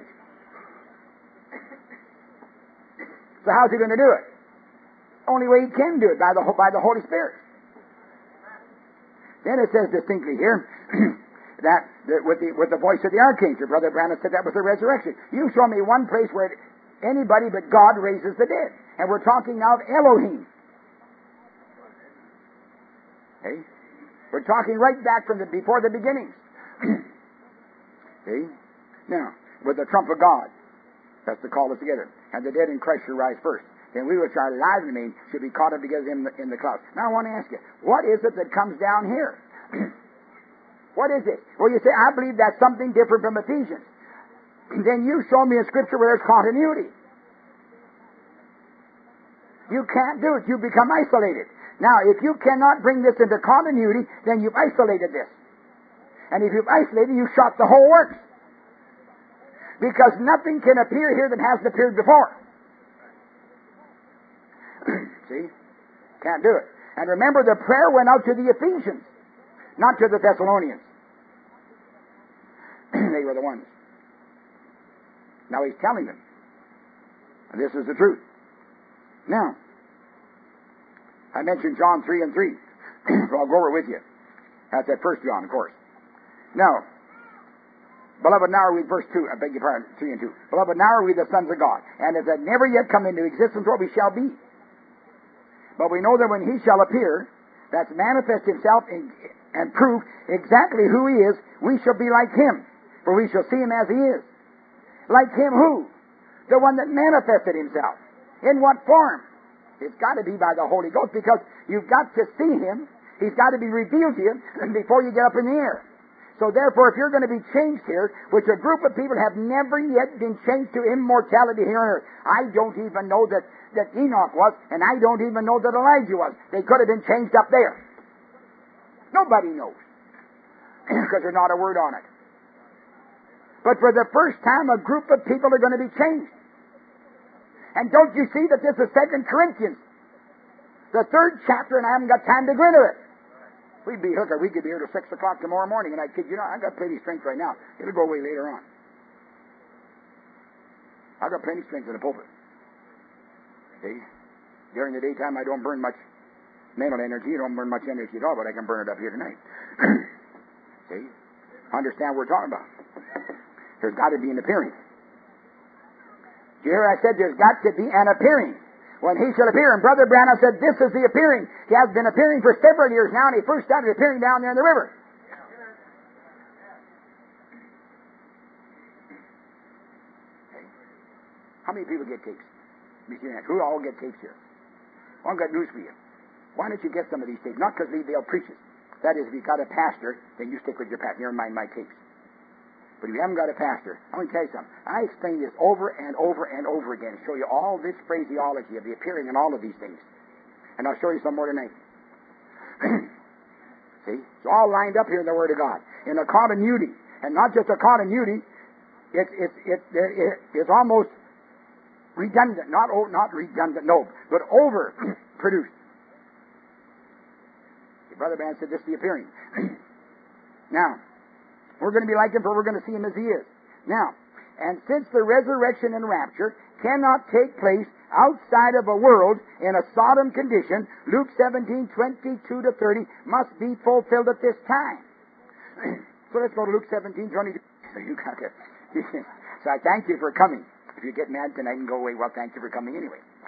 So how's he going to do it? Only way he can do it, by the Holy Spirit. Then it says distinctly here that with the voice of the archangel, Brother Branham said that was the resurrection. You show me one place where anybody but God raises the dead. And we're talking now of Elohim. Okay? We're talking right back from before the beginnings. See? Now, with the trump of God, that's to call us together. And the dead in Christ shall rise first. Then we which are alive and remain should be caught up together in the clouds. Now I want to ask you, what is it that comes down here? What is it? Well, you say, I believe that's something different from Ephesians. Then you show me in Scripture where there's continuity. You can't do it. You become isolated. Now, if you cannot bring this into continuity, then you've isolated this. And if you've isolated, you've shot the whole works. Because nothing can appear here that hasn't appeared before. See? Can't do it. And remember, the prayer went out to the Ephesians, not to the Thessalonians. They were the ones. Now he's telling them. And this is the truth. Now, I mentioned John 3 and 3. So I'll go over it with you. That's at 1 John, of course. Now, beloved, now are we, verse 2, I beg your pardon, 3 and 2. Beloved, now are we the sons of God, and it had never yet come into existence what we shall be. But we know that when he shall appear, that's manifest himself and prove exactly who he is, we shall be like him, for we shall see him as he is. Like him who? The one that manifested himself. In what form? It's got to be by the Holy Ghost, because you've got to see him. He's got to be revealed to you before you get up in the air. So therefore, if you're going to be changed here, which a group of people have never yet been changed to immortality here on earth. I don't even know that Enoch was, and I don't even know that Elijah was. They could have been changed up there. Nobody knows. Because there's not a word on it. But for the first time, a group of people are going to be changed. And don't you see that this is 2 Corinthians, the 3rd chapter, and I haven't got time to go into it. We could be here till 6 o'clock tomorrow morning, and I kid you not, I've got plenty of strength right now. It'll go away later on. I've got plenty of strength in the pulpit. See? During the daytime, I don't burn much mental energy. I don't burn much energy at all, but I can burn it up here tonight. See? Understand what we're talking about. There's got to be an appearing. Do you hear I said there's got to be an appearing? When he shall appear, and Brother Branham said this is the appearing. He has been appearing for several years now, and he first started appearing down there in the river. Okay. How many people get tapes? Who all get tapes here? Well, I've got news for you. Why don't you get some of these tapes? Not because they'll preach it. That is, if you've got a pastor, then you stick with your pastor. Never mind my tapes. But if you haven't got a pastor, I'm going to tell you something. I explain this over and over and over again. Show you all this phraseology of the appearing and all of these things. And I'll show you some more tonight. See? It's all lined up here in the Word of God. In a continuity. And not just a continuity, it's almost redundant. Not redundant, no. But over-produced. Brother Branham said this is the appearing. Now, we're going to be like him, for we're going to see him as he is. Now, and since the resurrection and rapture cannot take place outside of a world in a Sodom condition, Luke 17:22 to 30 must be fulfilled at this time. So let's go to Luke 17:22. So you got to. So I thank you for coming. If you get mad tonight and go away, well, thank you for coming anyway.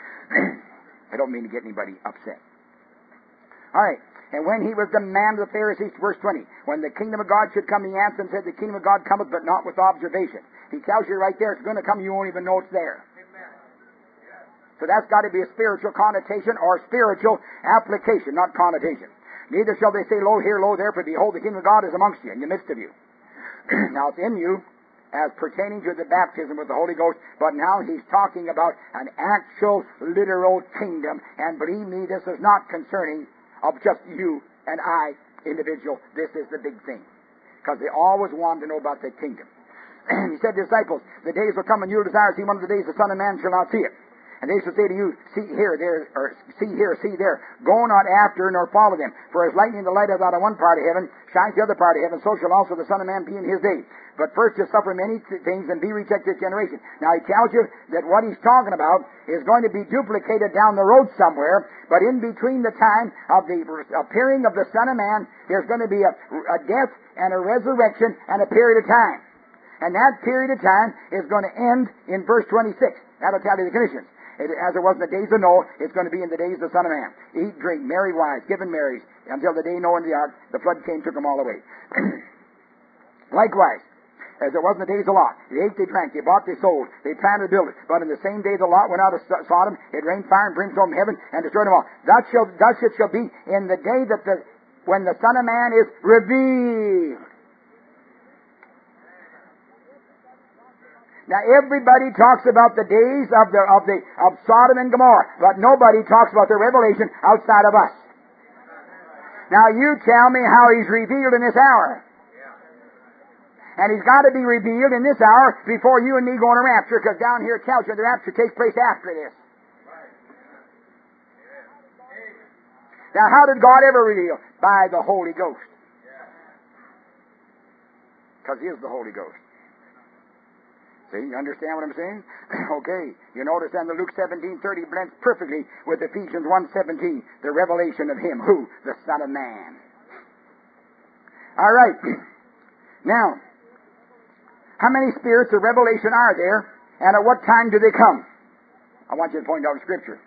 I don't mean to get anybody upset. All right. And when he was the man of the Pharisees, verse 20, when the kingdom of God should come, he answered and said, the kingdom of God cometh, but not with observation. He tells you right there, it's going to come, you won't even know it's there. So that's got to be a spiritual connotation or spiritual application, not connotation. Neither shall they say, lo here, lo there, for behold, the kingdom of God is amongst you, in the midst of you. Now it's in you, as pertaining to the baptism with the Holy Ghost, but now he's talking about an actual, literal kingdom. And believe me, this is not concerning of just you and I, individual. This is the big thing. Because they always wanted to know about the kingdom. He said, disciples, the days will come and you'll desire to see one of the days the Son of Man shall not see it. And they shall say to you, see here, there, or see here, see there. Go not after nor follow them. For as lightning the light out of one part of heaven shines the other part of heaven, so shall also the Son of Man be in his day. But first to suffer many things and be rejected this generation. Now he tells you that what he's talking about is going to be duplicated down the road somewhere, but in between the time of the appearing of the Son of Man, there's going to be a death and a resurrection and a period of time. And that period of time is going to end in verse 26. That'll tell you the conditions. As it was in the days of Noah, it's going to be in the days of the Son of Man. Eat, drink, marry wives, given marriage, until the day Noah in the ark, the flood came, took them all away. Likewise, as it was in the days of Lot, they ate, they drank, they bought, they sold, they planted, built it. But in the same day the Lot went out of Sodom, it rained fire and brimstone from heaven and destroyed them all. Thus it shall be in the day that when the Son of Man is revealed. Now everybody talks about the days of Sodom and Gomorrah, but nobody talks about the revelation outside of us. Now you tell me how he's revealed in this hour. And he's got to be revealed in this hour before you and me go on a rapture, because down here it tells you the rapture takes place after this. Now how did God ever reveal? By the Holy Ghost. Because he is the Holy Ghost. See, you understand what I'm saying? Okay. You notice then the Luke 17:30 blends perfectly with Ephesians 1:17, the revelation of him, who? The Son of Man. All right. Now, how many spirits of revelation are there, and at what time do they come? I want you to point out in Scripture.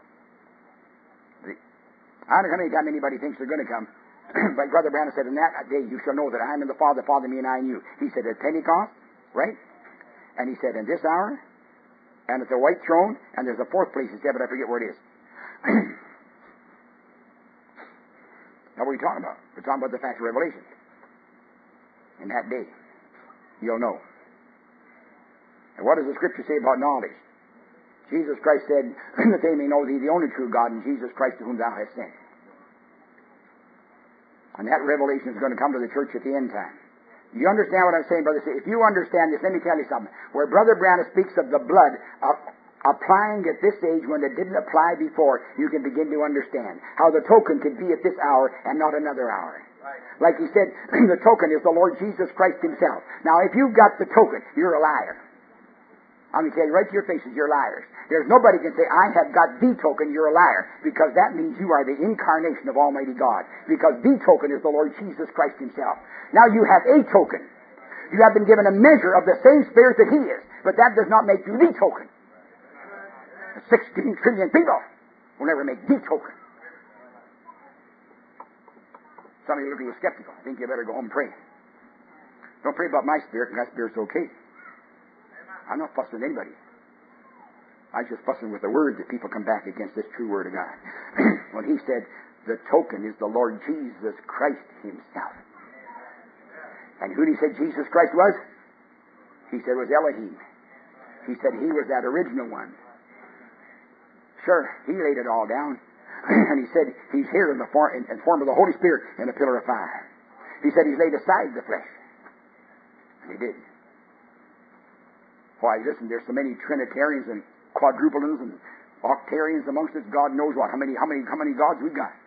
I don't know how many times anybody thinks they're going to come. But Brother Branham said, in that day you shall know that I am in the Father, Father me, and I in you. He said at Pentecost, right? And he said, in this hour, and at the white throne, and there's a fourth place he said, but I forget where it is. Now what are we talking about? We're talking about the fact of revelation. In that day, you'll know. And what does the Scripture say about knowledge? Jesus Christ said, that they may know thee, the only true God, and Jesus Christ to whom thou hast sent. And that revelation is going to come to the church at the end time. You understand what I'm saying, brother? If you understand this, let me tell you something. Where Brother Branham speaks of the blood applying at this age when it didn't apply before, you can begin to understand how the token could be at this hour and not another hour. Right. Like he said, the token is the Lord Jesus Christ himself. Now, if you've got the token, you're a liar. I'm going to tell you right to your faces, you're liars. There's nobody can say, I have got the token, you're a liar, because that means you are the incarnation of Almighty God, because the token is the Lord Jesus Christ himself. Now you have a token. You have been given a measure of the same Spirit that he is, but that does not make you the token. 16 trillion people will never make the token. Some of you look a little skeptical. I think you better go home and pray. Don't pray about my spirit, because that spirit's okay. I'm not fussing with anybody. I'm just fussing with the Word that people come back against this true Word of God. When he said, the token is the Lord Jesus Christ himself. And who did he say Jesus Christ was? He said it was Elohim. He said he was that original one. Sure, he laid it all down. And he said he's here in the form of the Holy Spirit in a pillar of fire. He said he's laid aside the flesh. And he did. Why, listen, there's so many Trinitarians and quadruples and octarians amongst us, God knows what. How many gods we got?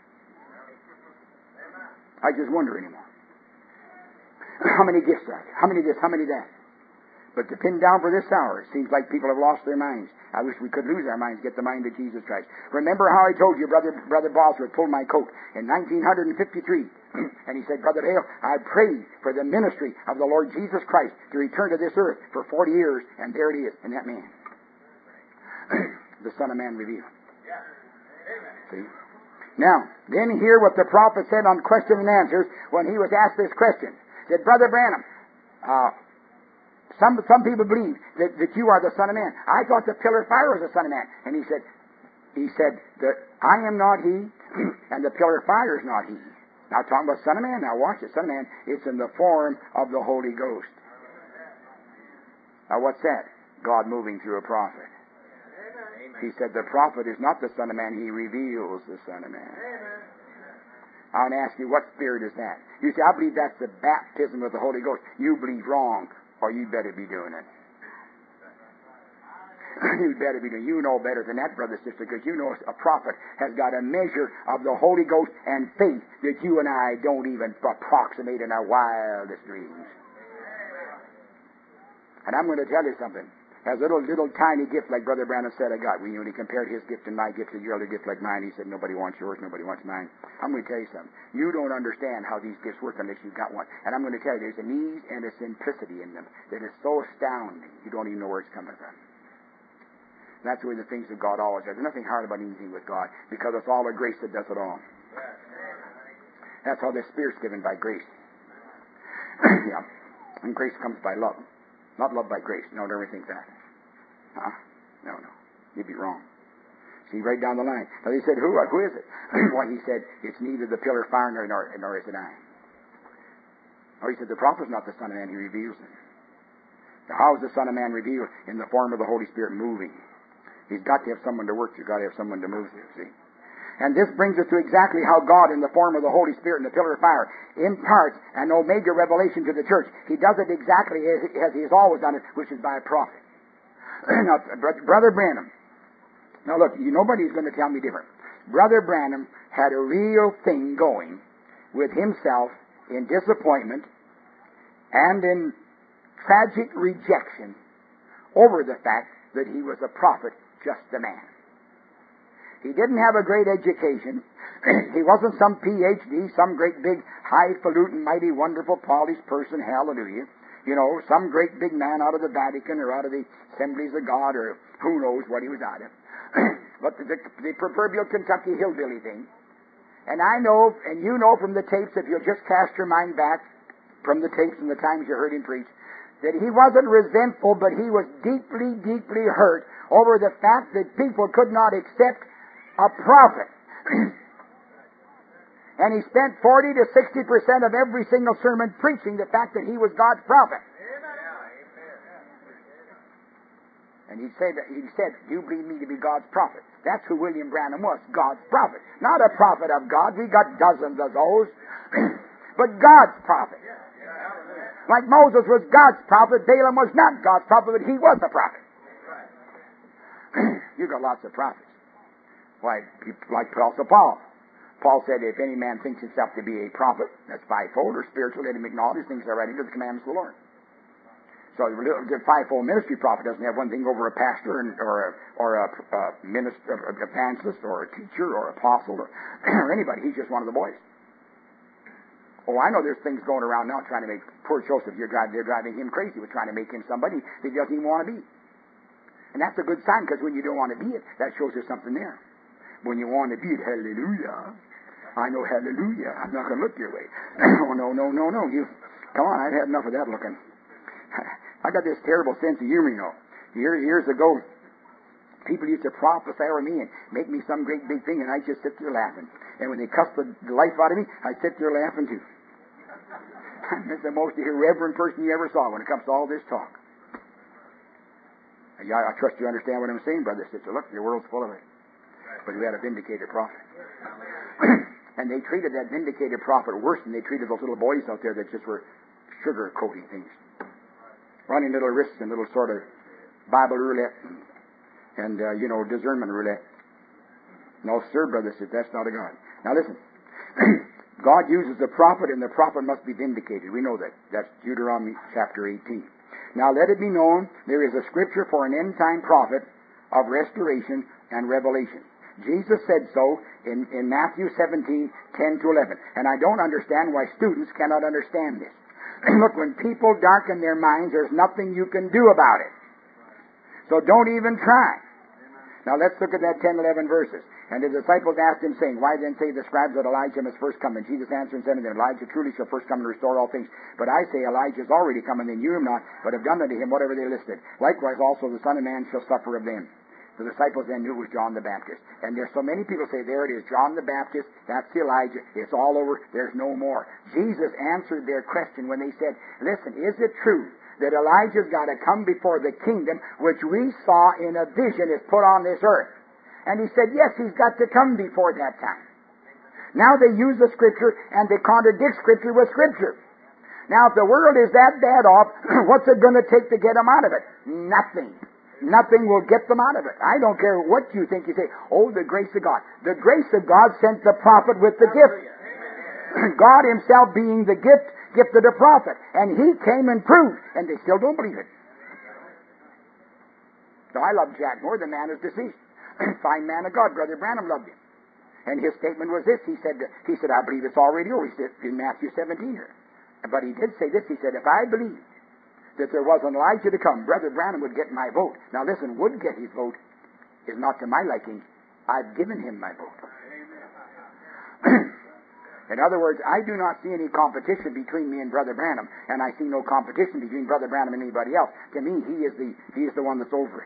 I just wonder anymore. How many gifts are there? How many this, how many that? But to pin down for this hour, it seems like people have lost their minds. I wish we could lose our minds, get the mind of Jesus Christ. Remember how I told you Brother Bosworth pulled my coat in 1953. And he said, Brother Hale, I prayed for the ministry of the Lord Jesus Christ to return to this earth for 40 years, and there it is, in that man. The Son of Man revealed. See? Now, then hear what the prophet said on question and answers when he was asked this question. He said, Brother Branham, some people believe that you are the Son of Man. I thought the pillar of fire was the Son of Man. And he said that I am not he, and the pillar of fire is not he. Now talking about Son of Man, now watch it, Son of Man, it's in the form of the Holy Ghost. Now what's that? God moving through a prophet. He said the prophet is not the Son of Man, he reveals the Son of Man. I want to ask you, what spirit is that? You say, I believe that's the baptism of the Holy Ghost. You believe wrong, or you better be doing it. You better be doing it. You know better than that, brother, sister, because you know a prophet has got a measure of the Holy Ghost and faith that you and I don't even approximate in our wildest dreams. And I'm going to tell you something. As a little tiny gift, like Brother Branham said I got, when he compared his gift and my gift to your other gift like mine, he said, nobody wants yours, nobody wants mine. I'm going to tell you something. You don't understand how these gifts work unless you've got one. And I'm going to tell you, there's an ease and a simplicity in them that is so astounding, you don't even know where it's coming from. That's the way the things of God always are. There's nothing hard about anything with God, because it's all the grace that does it all. That's how the Spirit's given, by grace. Yeah. And grace comes by love. Not love by grace. No, don't ever think that. No. You'd be wrong. See, right down the line. Now they said, who is it? Why, he said, it's neither the pillar of fire nor is it I. Or he said, the prophet's not the Son of Man, he reveals him. Now, how is the Son of Man revealed? In the form of the Holy Spirit moving. He's got to have someone to work through, got to have someone to move through, see? And this brings us to exactly how God, in the form of the Holy Spirit and the pillar of fire, imparts an omega revelation to the church. He does it exactly as He has always done it, which is by a prophet. Now, Brother Branham, now look, nobody's going to tell me different. Brother Branham had a real thing going with himself in disappointment and in tragic rejection over the fact that he was a prophet, just a man. He didn't have a great education. He wasn't some PhD, some great big, highfalutin, mighty, wonderful, polished person, hallelujah. Some great big man out of the Vatican or out of the Assemblies of God or who knows what he was out of. But the proverbial Kentucky hillbilly thing. And I know, and you know from the tapes, if you'll just cast your mind back from the tapes and the times you heard him preach, that he wasn't resentful, but he was deeply, deeply hurt over the fact that people could not accept a prophet. And he spent 40 to 60% of every single sermon preaching the fact that he was God's prophet. And he said, do you believe me to be God's prophet? That's who William Branham was, God's prophet. Not a prophet of God. We got dozens of those. But God's prophet. Like Moses was God's prophet, Balaam was not God's prophet, but he was a prophet. You got lots of prophets. Why, like Apostle Paul. Paul said, if any man thinks himself to be a prophet, that's fivefold or spiritual, let him acknowledge things are right into the commandments of the Lord. So the fivefold ministry prophet doesn't have one thing over a pastor or a minister, evangelist, or a teacher, or apostle, or anybody. He's just one of the boys. Oh, I know there's things going around now trying to make poor Joseph, they're driving him crazy with trying to make him somebody that he doesn't even want to be. And that's a good sign, because when you don't want to be it, that shows there's something there. When you want to be it, hallelujah. I know hallelujah. I'm not going to look your way. Oh, no. You, come on, I've had enough of that looking. I got this terrible sense of humor, Years ago, people used to prophesy over me and make me some great big thing, and I'd just sit there laughing. And when they cussed the life out of me, I'd sit there laughing too. I'm the most irreverent person you ever saw when it comes to all this talk. I trust you understand what I'm saying, brother, sister. Look, your world's full of it. But we had a vindicated prophet. And they treated that vindicated prophet worse than they treated those little boys out there that just were sugar-coating things. Running little risks and little sort of Bible roulette and discernment roulette. No, sir, brother, sister, that's not a God. Now listen. God uses the prophet, and the prophet must be vindicated. We know that. That's Deuteronomy chapter 18. Now let it be known, there is a scripture for an end-time prophet of restoration and revelation. Jesus said so in Matthew 17:10-11. And I don't understand why students cannot understand this. Look, when people darken their minds, there's nothing you can do about it. So don't even try. Now let's look at that 10, 11 verses. And the disciples asked him, saying, Why then say the scribes that Elijah must first come? And Jesus answered and said to them, Elijah truly shall first come and restore all things. But I say, Elijah is already come, and they knew him not, but have done unto him whatever they listed. Likewise also the Son of Man shall suffer of them. The disciples then knew it was John the Baptist. And there's so many people say, there it is, John the Baptist, that's Elijah, it's all over, there's no more. Jesus answered their question when they said, listen, is it true that Elijah's got to come before the kingdom which we saw in a vision is put on this earth? And he said, yes, he's got to come before that time. Now they use the Scripture and they contradict Scripture with Scripture. Now if the world is that bad off, what's it going to take to get them out of it? Nothing. Nothing will get them out of it. I don't care what you think. You say, oh, the grace of God. The grace of God sent the prophet with the gift. God himself being the gift, gifted a prophet. And he came and proved, and they still don't believe it. So I love Jack more. The man is deceased. Fine man of God. Brother Branham loved him. And his statement was this. He said, I believe it's already over. He said in Matthew 17 here. But he did say this. He said, if I believe that there was an Elijah to come, Brother Branham would get my vote. Now listen, would get his vote is not to my liking. I've given him my vote. In other words, I do not see any competition between me and Brother Branham, and I see no competition between Brother Branham and anybody else. To me, he is the one that's over it.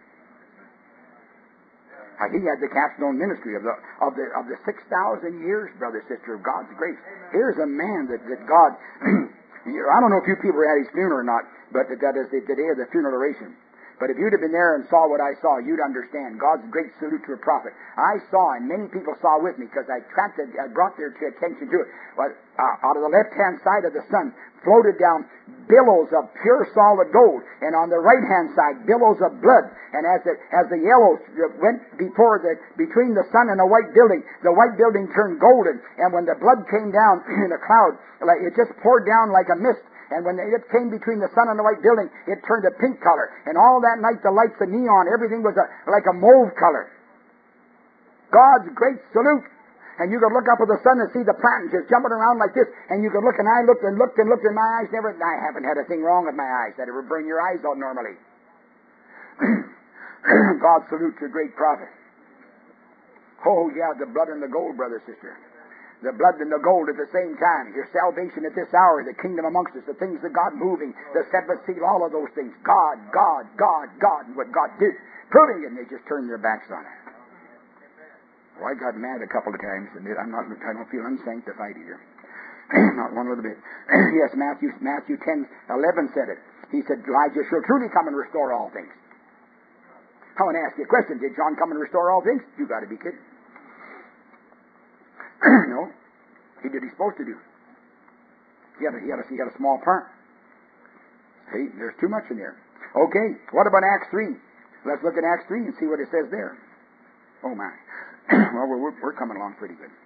He had the capstone ministry of the 6,000 years, brother, sister, of God's grace. Here's a man that God. I don't know if you people were at his funeral or not, but that is the day of the funeral oration. But if you'd have been there and saw what I saw, you'd understand. God's great salute to a prophet. I saw, and many people saw with me, because I brought their attention to it. But out of the left-hand side of the sun floated down billows of pure solid gold, and on the right-hand side, billows of blood. And as the yellows went between the sun and the white building turned golden. And when the blood came down in a cloud, it just poured down like a mist. And when it came between the sun and the white building, it turned a pink color. And all that night, the lights, the neon, everything was like a mauve color. God's great salute. And you could look up at the sun and see the planets just jumping around like this. And you could look, and I looked and looked and looked, and my eyes I haven't had a thing wrong with my eyes. That it would burn your eyes out normally. God salutes your great prophet. Oh, yeah, the blood and the gold, brother, sister. The blood and the gold at the same time. Your salvation at this hour, the kingdom amongst us, the things of God moving, the seventh seal, all of those things. God, and what God did. Proving it, and they just turned their backs on it. Well, I got mad a couple of times, and I don't feel unsanctified either. Not one little bit. Yes, Matthew 10:11 said it. He said, Elijah shall truly come and restore all things. I want to ask you a question. Did John come and restore all things? You got to be kidding. No, he did what he's supposed to do. He had a small part. See, there's too much in there. Okay, what about Acts 3? Let's look at Acts 3 and see what it says there. Oh my. Well, we're coming along pretty good.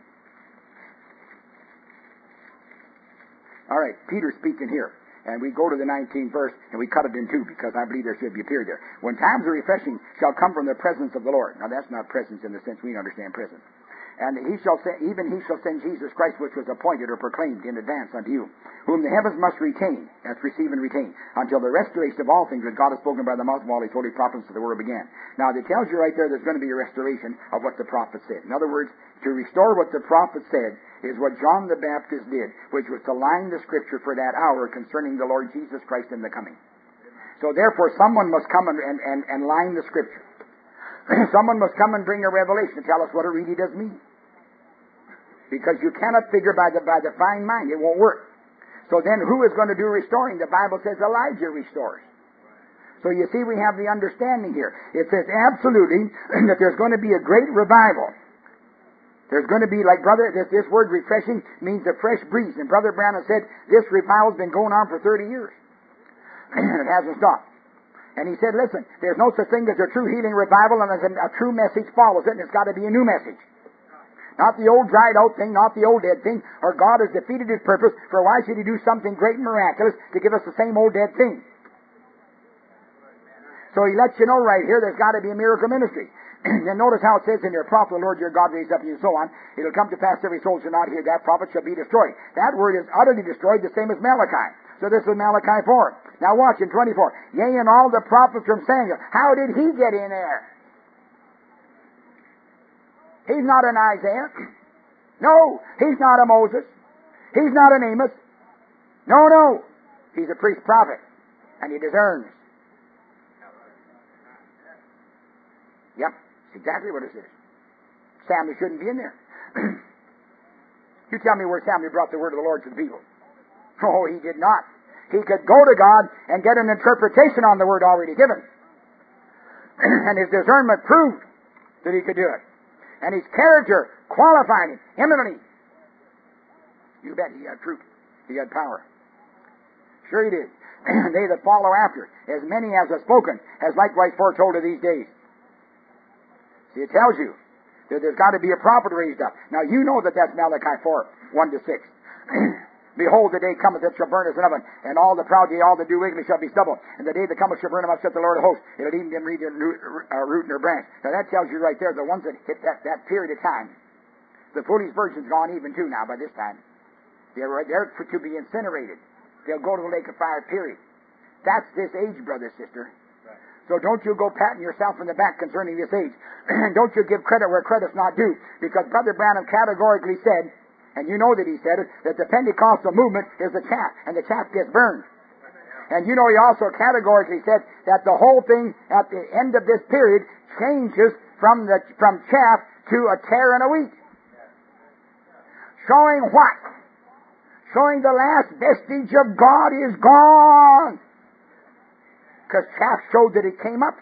All right, Peter's speaking here. And we go to the 19th verse, and we cut it in two, because I believe there should be a period there. When times of refreshing shall come from the presence of the Lord. Now, that's not presence in the sense we understand presence. And he shall send Jesus Christ, which was appointed or proclaimed in advance unto you, whom the heavens must retain, that's receive and retain, until the restoration of all things that God has spoken by the mouth of all his holy prophets since the world began. Now, it tells you right there's going to be a restoration of what the prophet said. In other words, to restore what the prophet said is what John the Baptist did, which was to line the Scripture for that hour concerning the Lord Jesus Christ in the coming. So therefore, someone must come and line the Scripture. Someone must come and bring a revelation to tell us what it really does mean. Because you cannot figure by the fine mind. It won't work. So then who is going to do restoring? The Bible says Elijah restores. So you see we have the understanding here. It says absolutely that there's going to be a great revival. There's going to be, like brother, this word refreshing means a fresh breeze. And Brother Branham said this revival's been going on for 30 years. It hasn't stopped. And he said, listen, there's no such thing as a true healing revival unless a true message follows it, and it's got to be a new message. Not the old dried out thing, not the old dead thing, or God has defeated his purpose, for why should he do something great and miraculous to give us the same old dead thing? So he lets you know right here there's got to be a miracle ministry. And notice how it says in there, prophet, the Lord your God raised up you, and so on. It'll come to pass every soul shall not hear that prophet shall be destroyed. That word is utterly destroyed, the same as Malachi. So this is Malachi 4. Now watch in 24. Yea, and all the prophets from Samuel. How did he get in there? He's not an Isaiah. No, he's not a Moses. He's not an Amos. No. He's a priest prophet. And he discerns. Yep, that's exactly what it is. Samuel shouldn't be in there. You tell me where Samuel brought the word of the Lord to the people. Oh, he did not. He could go to God and get an interpretation on the word already given. And his discernment proved that he could do it. And his character qualified him eminently. You bet he had fruit. He had power. Sure he did. They that follow after, as many as have spoken, has likewise foretold of these days. See, it tells you that there's got to be a prophet raised up. Now, you know that that's Malachi 4, 1 to 6. Behold, the day cometh that shall burn as an oven, and all the proud, all that do wickedly shall be stubble. And the day that cometh shall burn them up, saith the Lord of hosts. It'll even them neither root nor branch. Now, that tells you right there, the ones that hit that period of time. The foolish virgin's gone even too now by this time. They're to be incinerated. They'll go to the lake of fire, period. That's this age, brother, sister. So don't you go patting yourself in the back concerning this age. Don't you give credit where credit's not due. Because Brother Branham categorically said, and you know that he said it, that the Pentecostal movement is the chaff, and the chaff gets burned. And you know he also categorically said that the whole thing at the end of this period changes from chaff to a tare and a wheat. Showing what? Showing the last vestige of God is gone. Because chaff showed that it came up.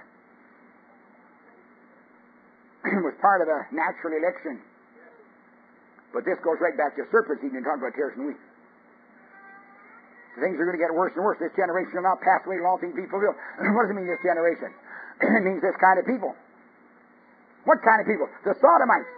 It was part of a natural election. But this goes right back to serpents, even talking about tares and wheat. Things are going to get worse and worse. This generation will not pass away, and all things people will. What does it mean, this generation? It means this kind of people. What kind of people? The sodomites.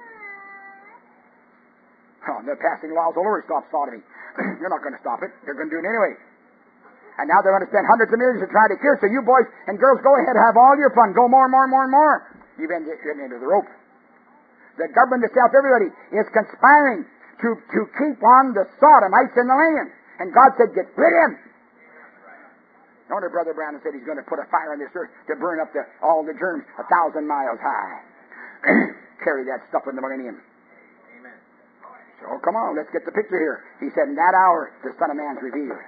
Oh, they're passing laws all over to stop sodomy. You're not going to stop it. They're going to do it anyway. And now they're going to spend hundreds of millions to try to cure. So you boys and girls, go ahead, have all your fun. Go more. You've been into the rope. The government itself, everybody, is conspiring to keep on the sodomites in the land. And God said, get rid of them. No wonder Brother Branham said he's going to put a fire on this earth to burn up all the germs 1,000 miles high. Carry that stuff in the millennium. Amen. So come on, let's get the picture here. He said, in that hour, the Son of Man's revealed.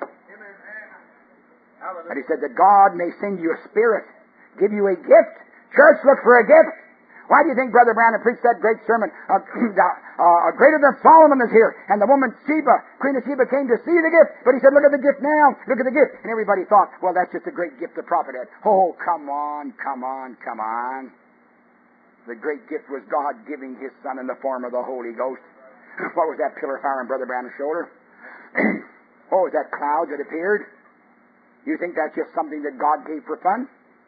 And he said that God may send you a spirit, give you a gift. Church, look for a gift. Why do you think Brother Branham preached that great sermon? Greater than Solomon is here. And the woman Sheba, Queen of Sheba, came to see the gift. But he said, look at the gift now. Look at the gift. And everybody thought, well, that's just a great gift the prophet had. Oh, come on. The great gift was God giving His Son in the form of the Holy Ghost. What was that pillar of fire on Brother Branham's shoulder? What was that cloud that appeared? You think that's just something that God gave for fun?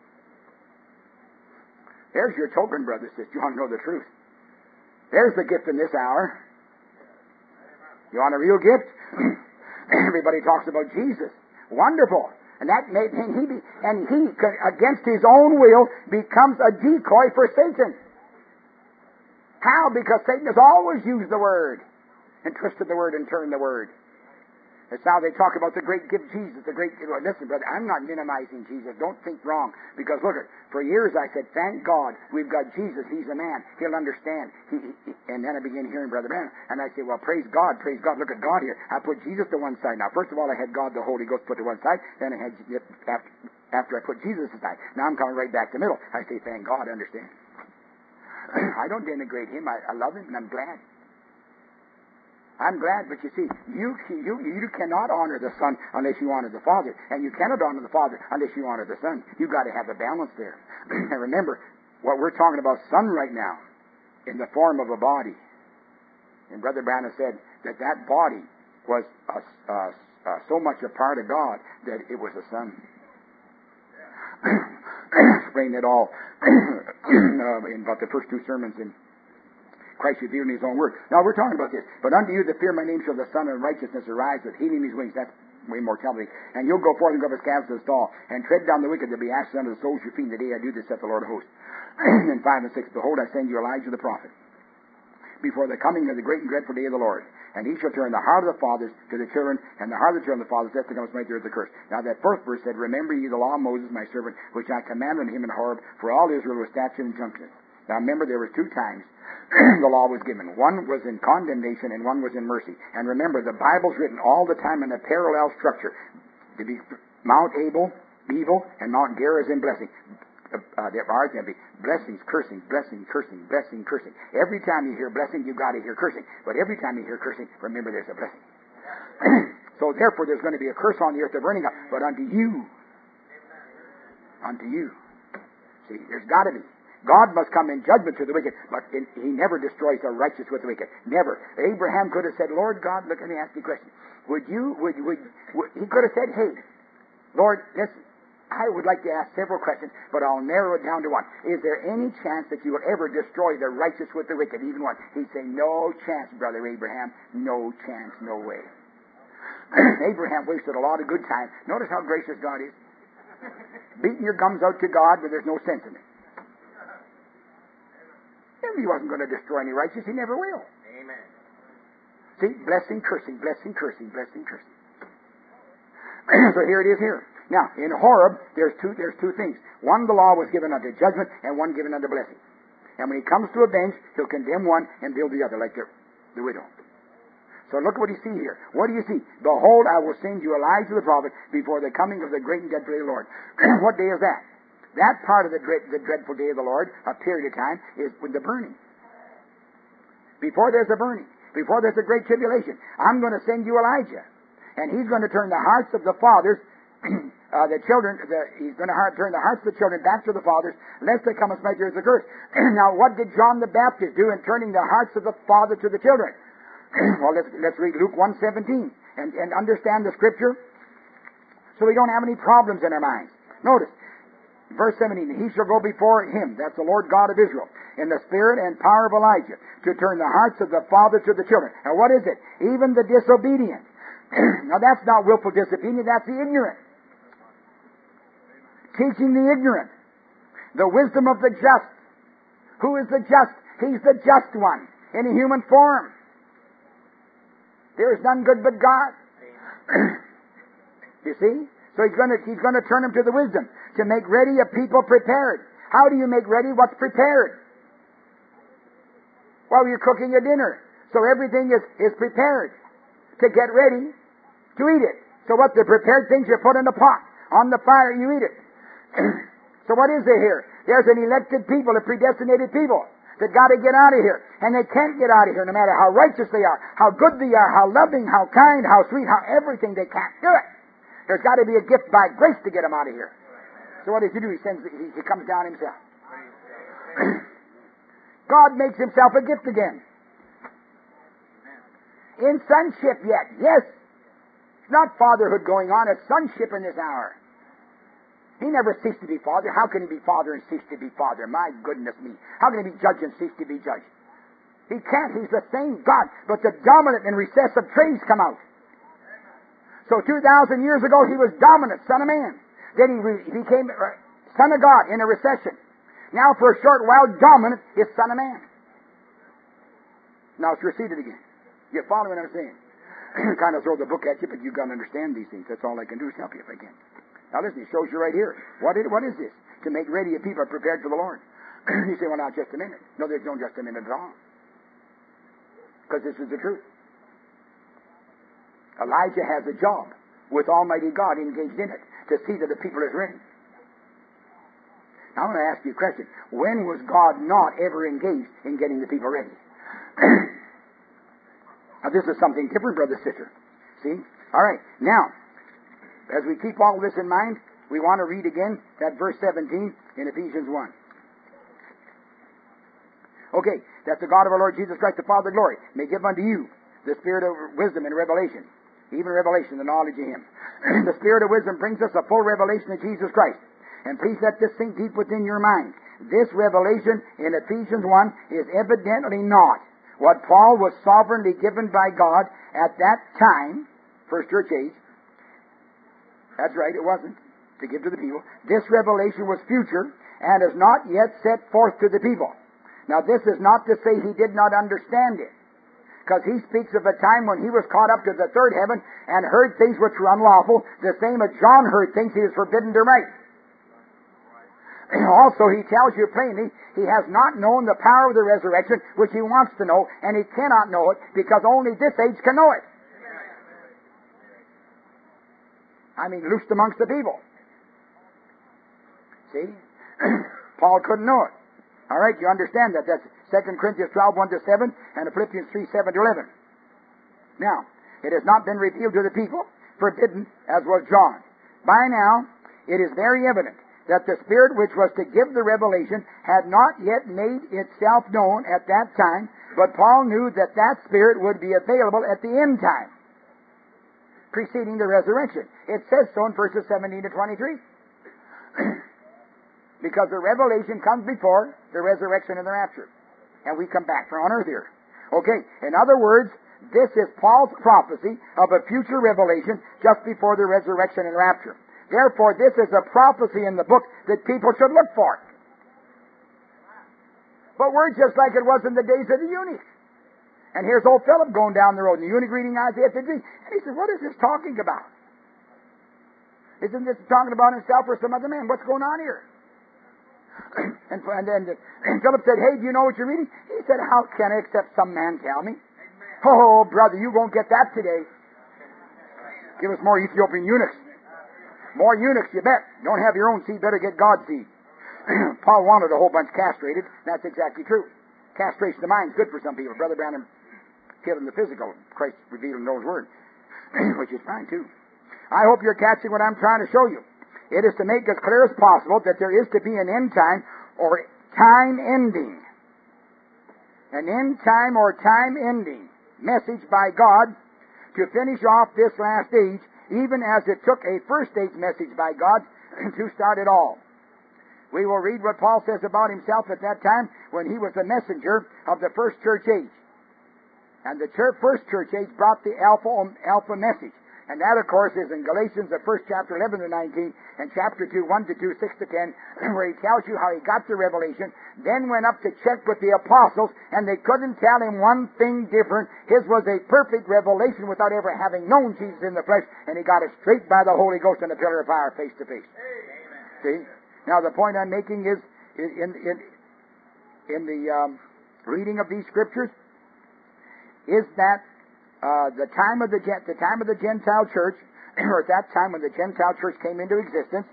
There's your token, brother, sister. You want to know the truth. There's the gift in this hour. You want a real gift? Everybody talks about Jesus. Wonderful. And that made him, he against his own will becomes a decoy for Satan. How? Because Satan has always used the Word and twisted the Word and turned the Word. That's how they talk about the great gift Jesus, listen, brother, I'm not minimizing Jesus. Don't think wrong. Because look, for years I said, thank God we've got Jesus. He's a man. He'll understand. And then I began hearing Brother Branham. And I say, well, praise God. Look at God here. I put Jesus to one side. Now, first of all, I had God, the Holy Ghost, put to one side. Then I had, after I put Jesus aside. Now I'm coming right back to the middle. I say, thank God, I understand. I don't denigrate Him. I love Him, and I'm glad. I'm glad, but you see, you cannot honor the Son unless you honor the Father, and you cannot honor the Father unless you honor the Son. You've got to have a balance there. And remember, what we're talking about, Son right now, in the form of a body. And Brother Branham said that body was so much a part of God that it was a Son. Explain it all in about the first two sermons in Christ revealed in His own word. Now we're talking about this. But unto you that fear my name shall the Son of Righteousness arise with healing His wings. That's immortality. And you'll go forth and go up His calves to the stall, and tread down the wicked, to be ashes under the soles of your feet in the day I do this, saith the Lord of hosts. And 5 and 6, behold, I send you Elijah the prophet before the coming of the great and dreadful day of the Lord. And he shall turn the heart of the fathers to the children, and the heart of the children to the fathers, lest they come smite the earth with a curse. Now that first verse said, remember ye the law of Moses, my servant, which I commanded him in Horeb, for all Israel with statute and injunction. Now remember, there were two times the law was given. One was in condemnation and one was in mercy. And remember, the Bible's written all the time in a parallel structure. To be Mount Abel, evil, and Mount Gerizim in blessing. There are going to be blessings, cursing, blessing, cursing, blessing, cursing. Every time you hear blessing, you've got to hear cursing. But every time you hear cursing, remember there's a blessing. So therefore, there's going to be a curse on the earth of burning up. But unto you. See, there's got to be. God must come in judgment to the wicked, but He never destroys the righteous with the wicked. Never. Abraham could have said, Lord God, look, let me ask you a question. He could have said, hey, Lord, listen, I would like to ask several questions, but I'll narrow it down to one. Is there any chance that you will ever destroy the righteous with the wicked, even one? He'd say, no chance, brother Abraham. No chance, no way. Abraham wasted a lot of good time. Notice how gracious God is. Beating your gums out to God when there's no sense in it. He wasn't going to destroy any righteous. He never will.
Amen.
See, blessing, cursing, blessing, cursing, blessing, cursing. So here it is here. Now, in Horeb, there's two things. One, the law was given unto judgment, and one given unto blessing. And when he comes to avenge, he'll condemn one and build the other, like the widow. So look what you see here. What do you see? Behold, I will send you Elijah the prophet before the coming of the great and dreadful day of the Lord. What day is that? That part of the dreadful day of the Lord, a period of time, is with the burning. Before there's a burning, before there's a great tribulation, I'm going to send you Elijah. And he's going to turn the hearts of the fathers, the children, he's going to turn the hearts of the children back to the fathers, lest they come and smite the earth with a curse. Now, what did John the Baptist do in turning the hearts of the father to the children? Well, let's read Luke 1:17 and understand the Scripture so we don't have any problems in our minds. Notice, verse 17, he shall go before him, that's the Lord God of Israel, in the spirit and power of Elijah, to turn the hearts of the father to the children. Now what is it? Even the disobedient. Now that's not willful disobedience, that's the ignorant. Teaching the ignorant. The wisdom of the just. Who is the just? He's the just one, in a human form. There is none good but God. You see? So he's going to turn them to the wisdom, to make ready a people prepared. How do you make ready what's prepared? Well, you're cooking a dinner, so everything is prepared to get ready to eat it. So what the prepared things you put in the pot, on the fire, you eat it. So what is there here? There's an elected people, a predestinated people that got to get out of here, and they can't get out of here no matter how righteous they are, how good they are, how loving, how kind, how sweet, how everything. They can't do it. There's got to be a gift by grace to get them out of here. So what does he do? He comes down himself. God makes himself a gift again. In sonship yet. Yes. It's not fatherhood going on. It's sonship in this hour. He never ceased to be Father. How can he be Father and cease to be Father? My goodness me. How can he be Judge and cease to be Judge? He can't. He's the same God. But the dominant and recessive traits come out. So 2,000 years ago, he was dominant, Son of Man. Then he became Son of God in a recession. Now for a short while, dominant is Son of Man. Now it's receded again. You follow what I'm saying? Kind of throw the book at you, but you've got to understand these things. That's all I can do is help you if I can. Now listen, it shows you right here. What is this? To make ready a people prepared for the Lord. You say, well, now just a minute. No, there's no just a minute at all. Because this is the truth. Elijah has a job with Almighty God engaged in it to see that the people is ready. Now I want to ask you a question. When was God not ever engaged in getting the people ready? Now this is something different, brother, sister. See? All right. Now, as we keep all this in mind, we want to read again that verse 17 in Ephesians 1. Okay, that the God of our Lord Jesus Christ, the Father of glory, may give unto you the spirit of wisdom and revelation, even revelation, the knowledge of Him. The spirit of wisdom brings us a full revelation of Jesus Christ. And please let this sink deep within your mind. This revelation in Ephesians 1 is evidently not what Paul was sovereignly given by God at that time, first church age. That's right, it wasn't, to give to the people. This revelation was future and is not yet set forth to the people. Now this is not to say he did not understand it, because he speaks of a time when he was caught up to the third heaven and heard things which were unlawful, the same as John heard things he was forbidden to write. Also, he tells you plainly, he has not known the power of the resurrection, which he wants to know, and he cannot know it, because only this age can know it. I mean, loosed amongst the people. See? Paul couldn't know it. All right, you understand that. That's 2 Corinthians 12, 1-7, and Philippians 3, 7-11. Now, it has not been revealed to the people, forbidden, as was John. By now, it is very evident that the Spirit which was to give the revelation had not yet made itself known at that time, but Paul knew that that Spirit would be available at the end time, preceding the resurrection. It says so in verses 17-23. Because the revelation comes before the resurrection and the rapture. And we come back from on earth here. Okay, in other words, this is Paul's prophecy of a future revelation just before the resurrection and rapture. Therefore, this is a prophecy in the book that people should look for. But we're just like it was in the days of the eunuch. And here's old Philip going down the road, and the eunuch reading Isaiah 53. And he says, what is this talking about? Isn't this talking about himself or some other man? What's going on here? And Philip said, hey, do you know what you're reading? He said, how can I except some man tell me? Oh, brother, you won't get that today. Give us more Ethiopian eunuchs. More eunuchs, you bet. Don't have your own seed, better get God's seed. Paul wanted a whole bunch castrated. That's exactly true. Castration of the mind is good for some people. Brother Branham killed in the physical. Christ revealed in those words, which is fine too. I hope you're catching what I'm trying to show you. It is to make as clear as possible that there is to be an end time or time ending. An end time or time ending message by God to finish off this last age, even as it took a first age message by God to start it all. We will read what Paul says about himself at that time when he was the messenger of the first church age. And the first church age brought the Alpha message. And that, of course, is in Galatians, the first chapter, 11-19, and chapter 2, 1-2, 6-10, where he tells you how he got the revelation, then went up to check with the apostles, and they couldn't tell him one thing different. His was a perfect revelation without ever having known Jesus in the flesh, and he got it straight by the Holy Ghost in a pillar of fire, face to face. See? Now, the point I'm making is, in the reading of these scriptures, is that the time of the Gentile church, or at that time when the Gentile church came into existence,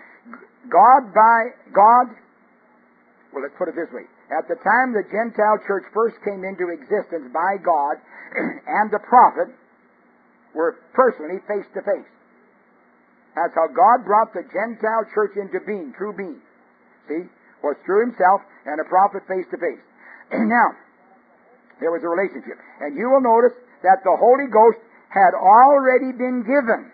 well, let's put it this way. At the time the Gentile church first came into existence by God and the prophet were personally face to face. That's how God brought the Gentile church into being, true being. See? Was through himself and a prophet face to face. Now, there was a relationship. And you will notice that the Holy Ghost had already been given.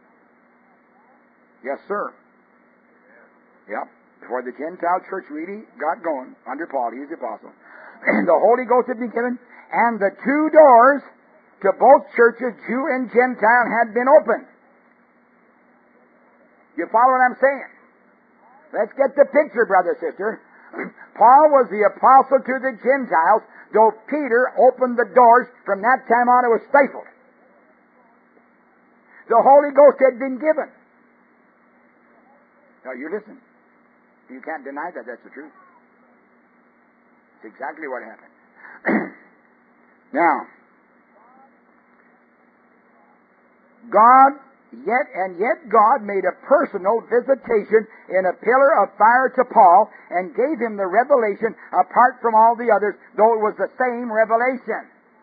Yes, sir. Yep. Before the Gentile church really got going, under Paul, he was the apostle. And the Holy Ghost had been given, and the two doors to both churches, Jew and Gentile, had been opened. You follow what I'm saying? Let's get the picture, brother, sister. Paul was the apostle to the Gentiles, though Peter opened the doors. From that time on, it was stifled. The Holy Ghost had been given. Now, you listen. You can't deny that. That's the truth. It's exactly what happened. Now, Yet God made a personal visitation in a pillar of fire to Paul and gave him the revelation apart from all the others, though it was the same revelation.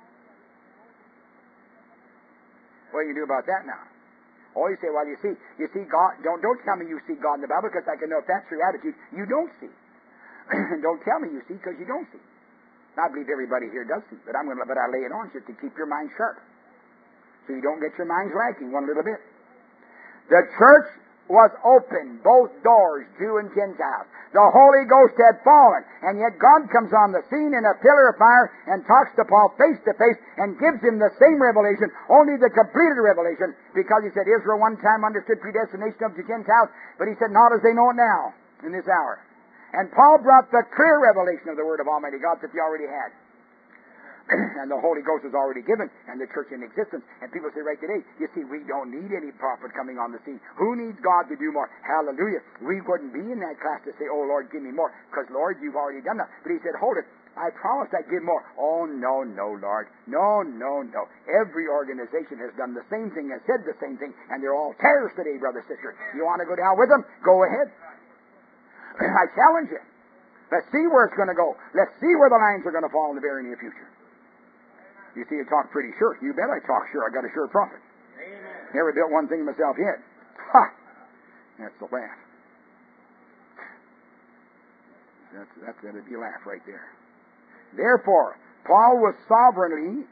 What do you do about that now? Oh, you say, well, you see God. Don't tell me you see God in the Bible, because I can know if that's your attitude. You don't see. Don't tell me you see, because you don't see. I believe everybody here does see, but I lay it on just to keep your mind sharp, so you don't get your minds lacking one little bit. The church was open, both doors, Jew and Gentile. The Holy Ghost had fallen, and yet God comes on the scene in a pillar of fire and talks to Paul face to face and gives him the same revelation, only the completed revelation, because he said Israel one time understood predestination of the Gentiles, but he said not as they know it now, in this hour. And Paul brought the clear revelation of the Word of Almighty God that they already had. And the Holy Ghost is already given, and the church in existence. And people say right today, you see, we don't need any prophet coming on the scene. Who needs God to do more? Hallelujah. We wouldn't be in that class to say, oh, Lord, give me more. Because, Lord, you've already done that. But he said, hold it. I promised I'd give more. Oh, no, Lord. No. Every organization has done the same thing, has said the same thing, and they're all tares today, brother, sister. You want to go down with them? Go ahead. I challenge you. Let's see where it's going to go. Let's see where the lines are going to fall in the very near future. You see, I talk pretty sure. You bet I talk sure. I got a sure prophet. Amen. Never built one thing myself yet. Ha! That's the laugh. That's going to be a laugh right there. Therefore, Paul was sovereignly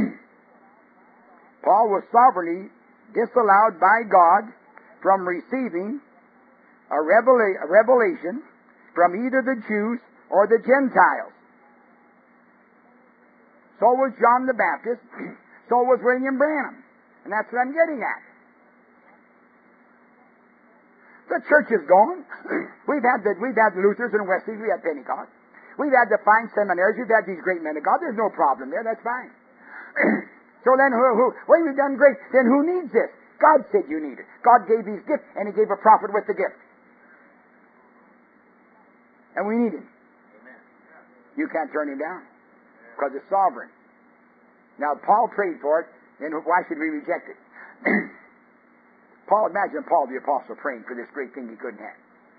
disallowed by God from receiving a revelation from either the Jews or the Gentiles. So was John the Baptist. So was William Branham. And that's what I'm getting at. The church is gone. We've had Luthers and Wesleys. We had Pentecost. We've had the fine seminaries. We've had these great men of God. There's no problem there. That's fine. So then we've done great. Then who needs this? God said you need it. God gave these gifts, and He gave a prophet with the gift. And we need Him. Amen. You can't turn Him down. Because it's sovereign. Now, Paul prayed for it, then why should we reject it? Imagine Paul the Apostle praying for this great thing he couldn't have.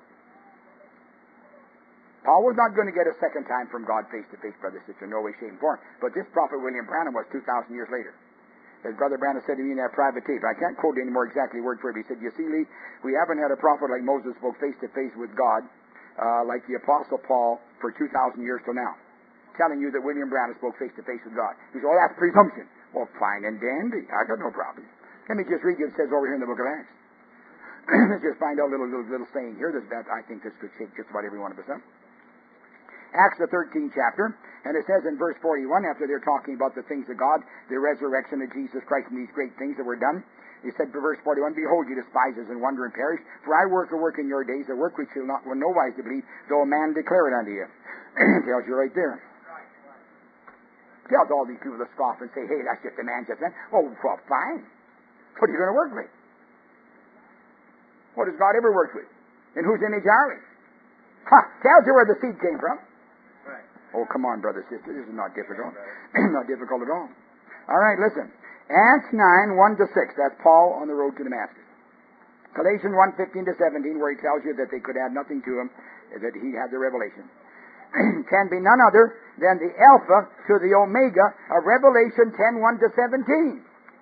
Paul was not going to get a second time from God face to face, brother, sister, no way, shape, and form. But this prophet William Branham was 2,000 years later. As Brother Branham said to me in that private tape, I can't quote anymore exactly word for it, but he said, you see, Lee, we haven't had a prophet like Moses spoke face to face with God, like the Apostle Paul for 2,000 years till now, telling you that William Branham spoke face to face with God. He said, oh, that's presumption. Well, fine and dandy. I got no problem. Let me just read you. It says over here in the book of Acts. Let's just find out a little saying here that I think this could shake just about every one of us up. Acts the 13th chapter, and it says in verse 41, after they're talking about the things of God, the resurrection of Jesus Christ and these great things that were done, he said for verse 41, behold, you despisers and wonder and perish, for I work a work in your days, a work which will no wise to believe, though a man declare it unto you. Tells you right there. Tells all these people to scoff and say, hey, that's just a man just then. Oh, well, fine. What are you going to work with? What has God ever worked with? In whose image are we? Tells you where the seed came from. Right. Oh, come on, brother, sister. This is not difficult. Not difficult at all. All right, listen. Acts 9, 1-6. That's Paul on the road to Damascus. Galatians 1, 15-17, where he tells you that they could add nothing to him, that he had the revelation. Can be none other than the Alpha to the Omega of Revelation 10, 1-17.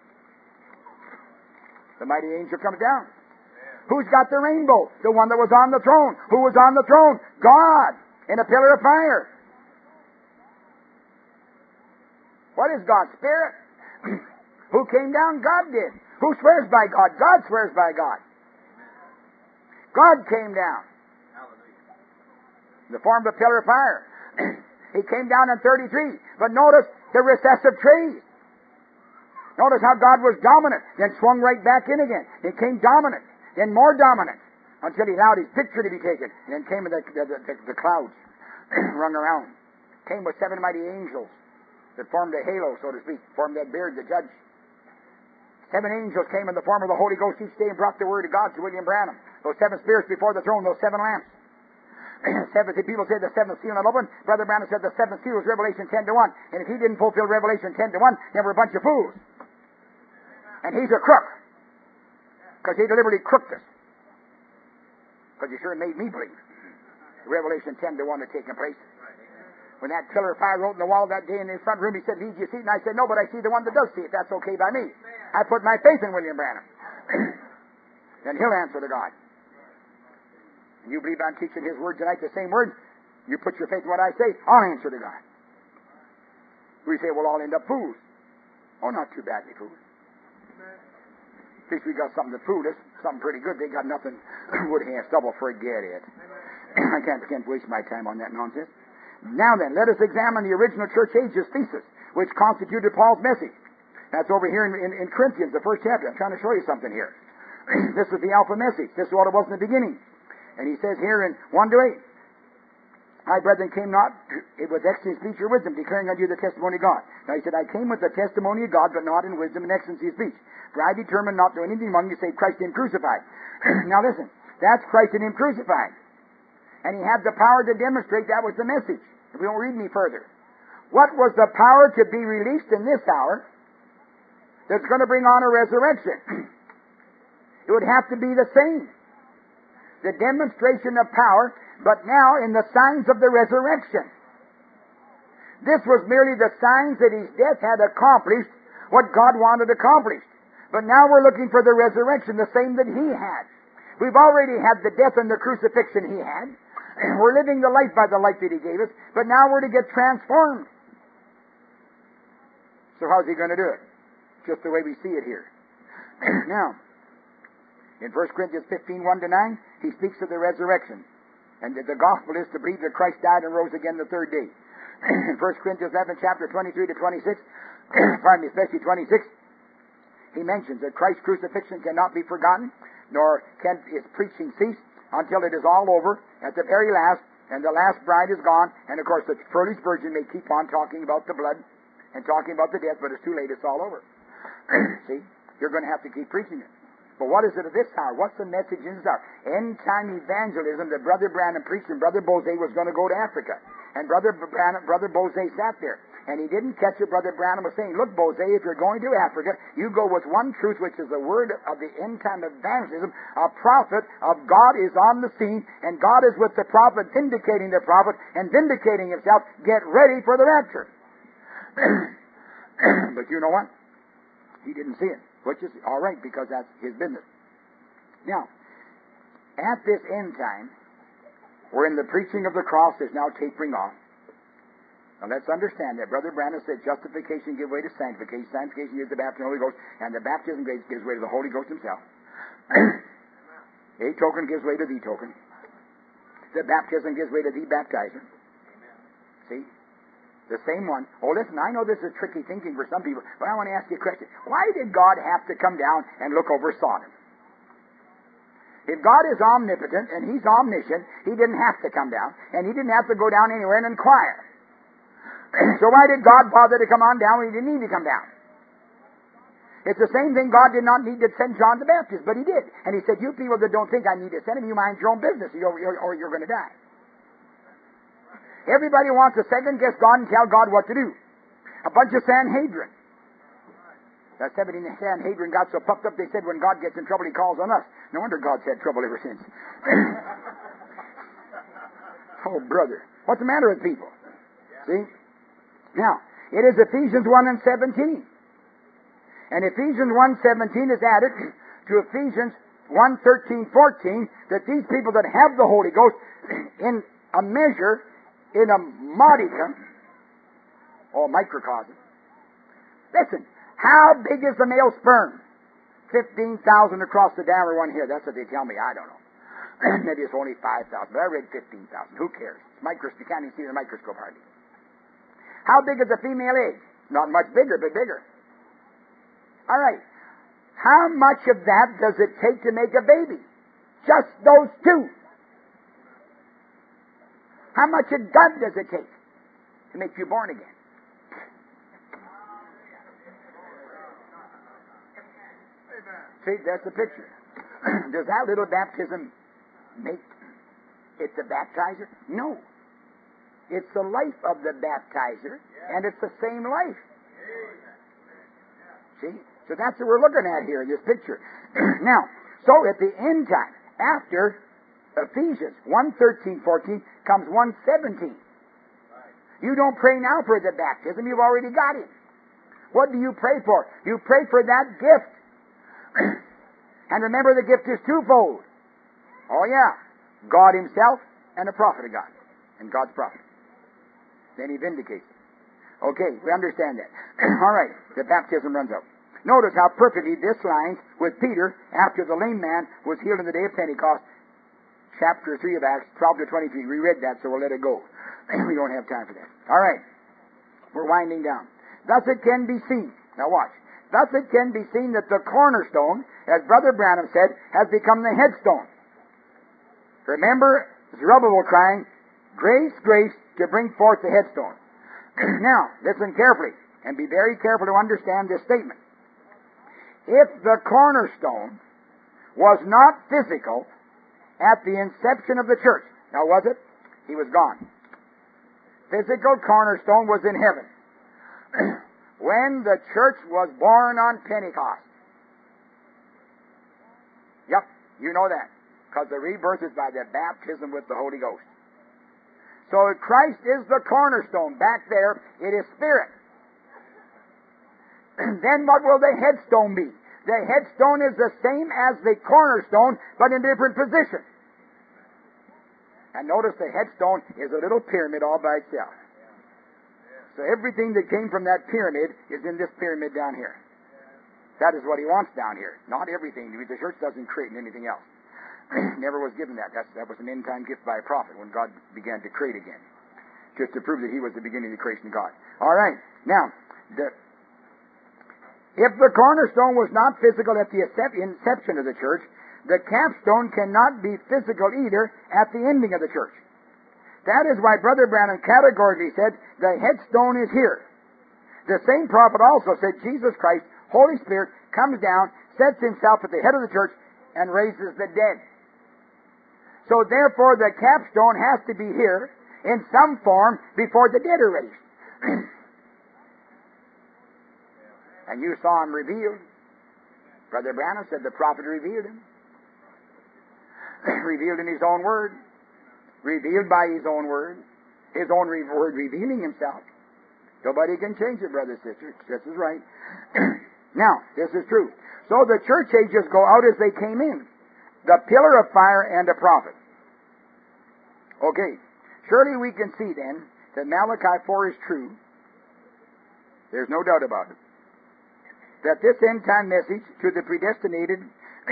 The mighty angel comes down. Who's got the rainbow? The one that was on the throne. Who was on the throne? God, in a pillar of fire. What is God? Spirit. Who came down? God did. Who swears by God? God swears by God. God came down. In the form of a pillar of fire. He came down in 33. But notice the recessive trees. Notice how God was dominant, then swung right back in again. He came dominant. Then more dominant, until he allowed his picture to be taken. And then came the clouds, rung around. Came with 7 mighty angels that formed a halo, so to speak, formed that beard, the judge. 7 angels came in the form of the Holy Ghost each day and brought the word of God to William Branham. Those 7 spirits before the throne, those 7 lamps. 70 people said the 7th seal not open. Brother Branham said the 7th seal was Revelation 10-1. And if he didn't fulfill Revelation 10-1, they were a bunch of fools. And he's a crook. Because he deliberately crooked us. Because he sure made me believe. Revelation 10-1 had taken place. When that pillar of fire wrote in the wall that day in the front room, he said, lead you see it. And I said, no, but I see the one that does see it. That's okay by me. I put my faith in William Branham. Then he'll answer to God. And you believe I'm teaching his word tonight, the same word? You put your faith in what I say, I'll answer to God. We say we'll all end up fools. Oh, not too badly fools. At least we got something that fooled us, something pretty good. They got nothing. Wood, hay, and stubble. Forget it. I can't waste my time on that nonsense. Now then, let us examine the original church ages thesis, which constituted Paul's message. That's over here in Corinthians, the 1st chapter. I'm trying to show you something here. This was the Alpha message. This is what it was in the beginning. And he says here in 1-8, My brethren came not with excellency of speech or wisdom, declaring unto you the testimony of God. Now he said, I came with the testimony of God, but not in wisdom and excellency of speech. For I determined not to do anything among you save Christ in Him crucified. Now listen, that's Christ in Him crucified. And He had the power to demonstrate that was the message. If we don't read any further. What was the power to be released in this hour that's going to bring on a resurrection? It would have to be the same. The demonstration of power, but now in the signs of the resurrection. This was merely the signs that His death had accomplished what God wanted accomplished. But now we're looking for the resurrection, the same that He had. We've already had the death and the crucifixion He had. We're living the life by the life that He gave us, but now we're to get transformed. So how's He going to do it? Just the way we see it here. Now, in 1 Corinthians 15, 1-9, he speaks of the resurrection. And the gospel is to believe that Christ died and rose again the third day. In 1 Corinthians 11, chapter 23 to 26, pardon me, especially 26, he mentions that Christ's crucifixion cannot be forgotten, nor can His preaching cease until it is all over at the very last, and the last bride is gone. And of course, the foolish virgin may keep on talking about the blood and talking about the death, but it's too late, it's all over. See? You're going to have to keep preaching it. But what is it at this hour? What's the message in this hour? End-time evangelism that Brother Branham preached, and Brother Bose was going to go to Africa. And Brother Bose sat there. And he didn't catch it. Brother Branham was saying, look, Bose, if you're going to Africa, you go with one truth, which is the word of the end-time evangelism. A prophet of God is on the scene, and God is with the prophet, vindicating the prophet, and vindicating Himself. Get ready for the rapture. But you know what? He didn't see it. Which is all right, because that's his business. Now, at this end time, wherein the preaching of the cross is now tapering off, now let's understand that Brother Branham said justification gives way to sanctification, sanctification gives the baptism of the Holy Ghost, and the baptism gives way to the Holy Ghost Himself. A token gives way to the token. The baptism gives way to the baptizer. See? The same one. Oh, listen, I know this is tricky thinking for some people, but I want to ask you a question. Why did God have to come down and look over Sodom? If God is omnipotent and He's omniscient, He didn't have to come down, and He didn't have to go down anywhere and inquire. So why did God bother to come on down when He didn't need to come down? It's the same thing. God did not need to send John the Baptist, but He did. And He said, you people that don't think I need to send Him, you mind your own business, or you're going to die. Everybody wants to second-guess God and tell God what to do. A bunch of Sanhedrin. That 70 Sanhedrin got so puffed up they said when God gets in trouble He calls on us. No wonder God's had trouble ever since. Oh, brother. What's the matter with people? See? Now, it is Ephesians 1 and 17. And Ephesians 1:17 is added to Ephesians 1:13-14, that these people that have the Holy Ghost in a measure, in a modicum, or microcosm. Listen, how big is the male sperm? 15,000 across the diameter one here. That's what they tell me. I don't know. Maybe it's only 5,000, but I read 15,000. Who cares? You can't even see the microscope hardly. How big is a female egg? Not much bigger, but bigger. All right. How much of that does it take to make a baby? Just those two. How much of God does it take to make you born again? See, that's the picture. Does that little baptism make it the baptizer? No. It's the life of the baptizer, and it's the same life. See? So that's what we're looking at here in this picture. Now, so at the end time, after Ephesians 1:13-14 comes 1:17. You don't pray now for the baptism, you've already got it. What do you pray for? You pray for that gift. And remember, the gift is twofold. Oh yeah, God Himself and a prophet of God. And God's prophet. Then He vindicates it. Okay, we understand that. All right, the baptism runs out. Notice how perfectly this lines with Peter after the lame man was healed on the day of Pentecost. Chapter 3 of Acts, 12-23. We read that, so we'll let it go. We don't have time for that. All right. We're winding down. Thus it can be seen. Now watch. Thus it can be seen that the cornerstone, as Brother Branham said, has become the headstone. Remember Zerubbabel crying, Grace, grace, to bring forth the headstone. Now, listen carefully, and be very careful to understand this statement. If the cornerstone was not physical at the inception of the church, now was it? He was gone. Physical cornerstone was in heaven. When the church was born on Pentecost. Yep, you know that. Because the rebirth is by the baptism with the Holy Ghost. So Christ is the cornerstone. Back there, it is Spirit. Then what will the headstone be? The headstone is the same as the cornerstone, but in a different position. And notice the headstone is a little pyramid all by itself. So everything that came from that pyramid is in this pyramid down here. That is what he wants down here. Not everything. The church doesn't create anything else. Never was given that. That was an end-time gift by a prophet when God began to create again. Just to prove that he was the beginning of the creation of God. All right. Now, if the cornerstone was not physical at the inception of the church, the capstone cannot be physical either at the ending of the church. That is why Brother Branham categorically said, the headstone is here. The same prophet also said, Jesus Christ, Holy Spirit, comes down, sets himself at the head of the church, and raises the dead. So therefore the capstone has to be here in some form before the dead are raised. And you saw him revealed. Brother Branham said the prophet revealed him. Revealed in his own word. Revealed by his own word. His own word revealing himself. Nobody can change it, brother, sister. This is right. Now, this is true. So the church ages go out as they came in. The pillar of fire and a prophet. Okay. Surely we can see then that Malachi 4 is true. There's no doubt about it. That this end-time message to the predestinated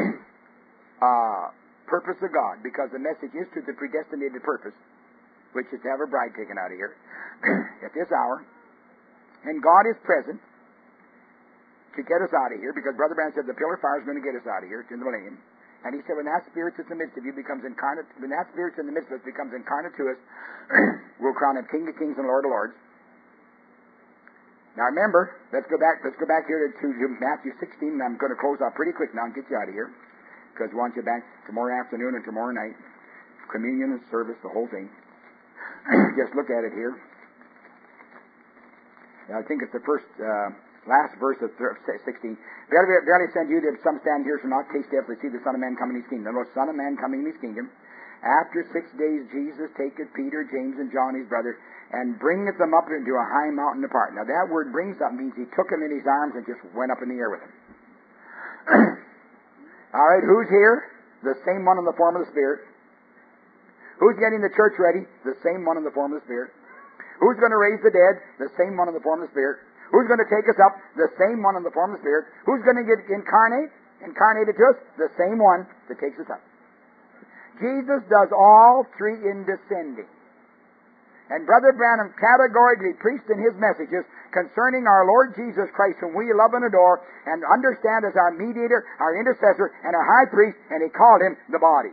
purpose of God, because the message is to the predestinated purpose, which is to have a bride taken out of here, at this hour, and God is present to get us out of here, because Brother Branham said the pillar of fire is going to get us out of here to the millennium. And he said, when that Spirit that's in the midst of you becomes incarnate, when that Spirit's in the midst of us becomes incarnate to us, we'll crown him King of Kings and Lord of Lords. Now remember, let's go back here to Matthew 16, and I'm going to close out pretty quick now and get you out of here, because we want you back tomorrow afternoon and tomorrow night. Communion and service, the whole thing. Just look at it here. I think it's the last verse of 16. Verily send you that some stand here shall not taste death, they see the Son of Man coming in his kingdom. The Son of Man coming in his kingdom. After 6 days Jesus taketh Peter, James, and John his brother, and bringeth them up into a high mountain apart. Now that word brings up means he took him in his arms and just went up in the air with him. All right, who's here? The same one in the form of the Spirit. Who's getting the church ready? The same one in the form of the Spirit. Who's going to raise the dead? The same one in the form of the Spirit. Who's going to take us up? The same one in the form of the Spirit. Who's going to get incarnated to us? The same one that takes us up. Jesus does all three in descending. And Brother Branham categorically preached in his messages concerning our Lord Jesus Christ, whom we love and adore, and understand as our mediator, our intercessor, and our high priest, and he called him the body.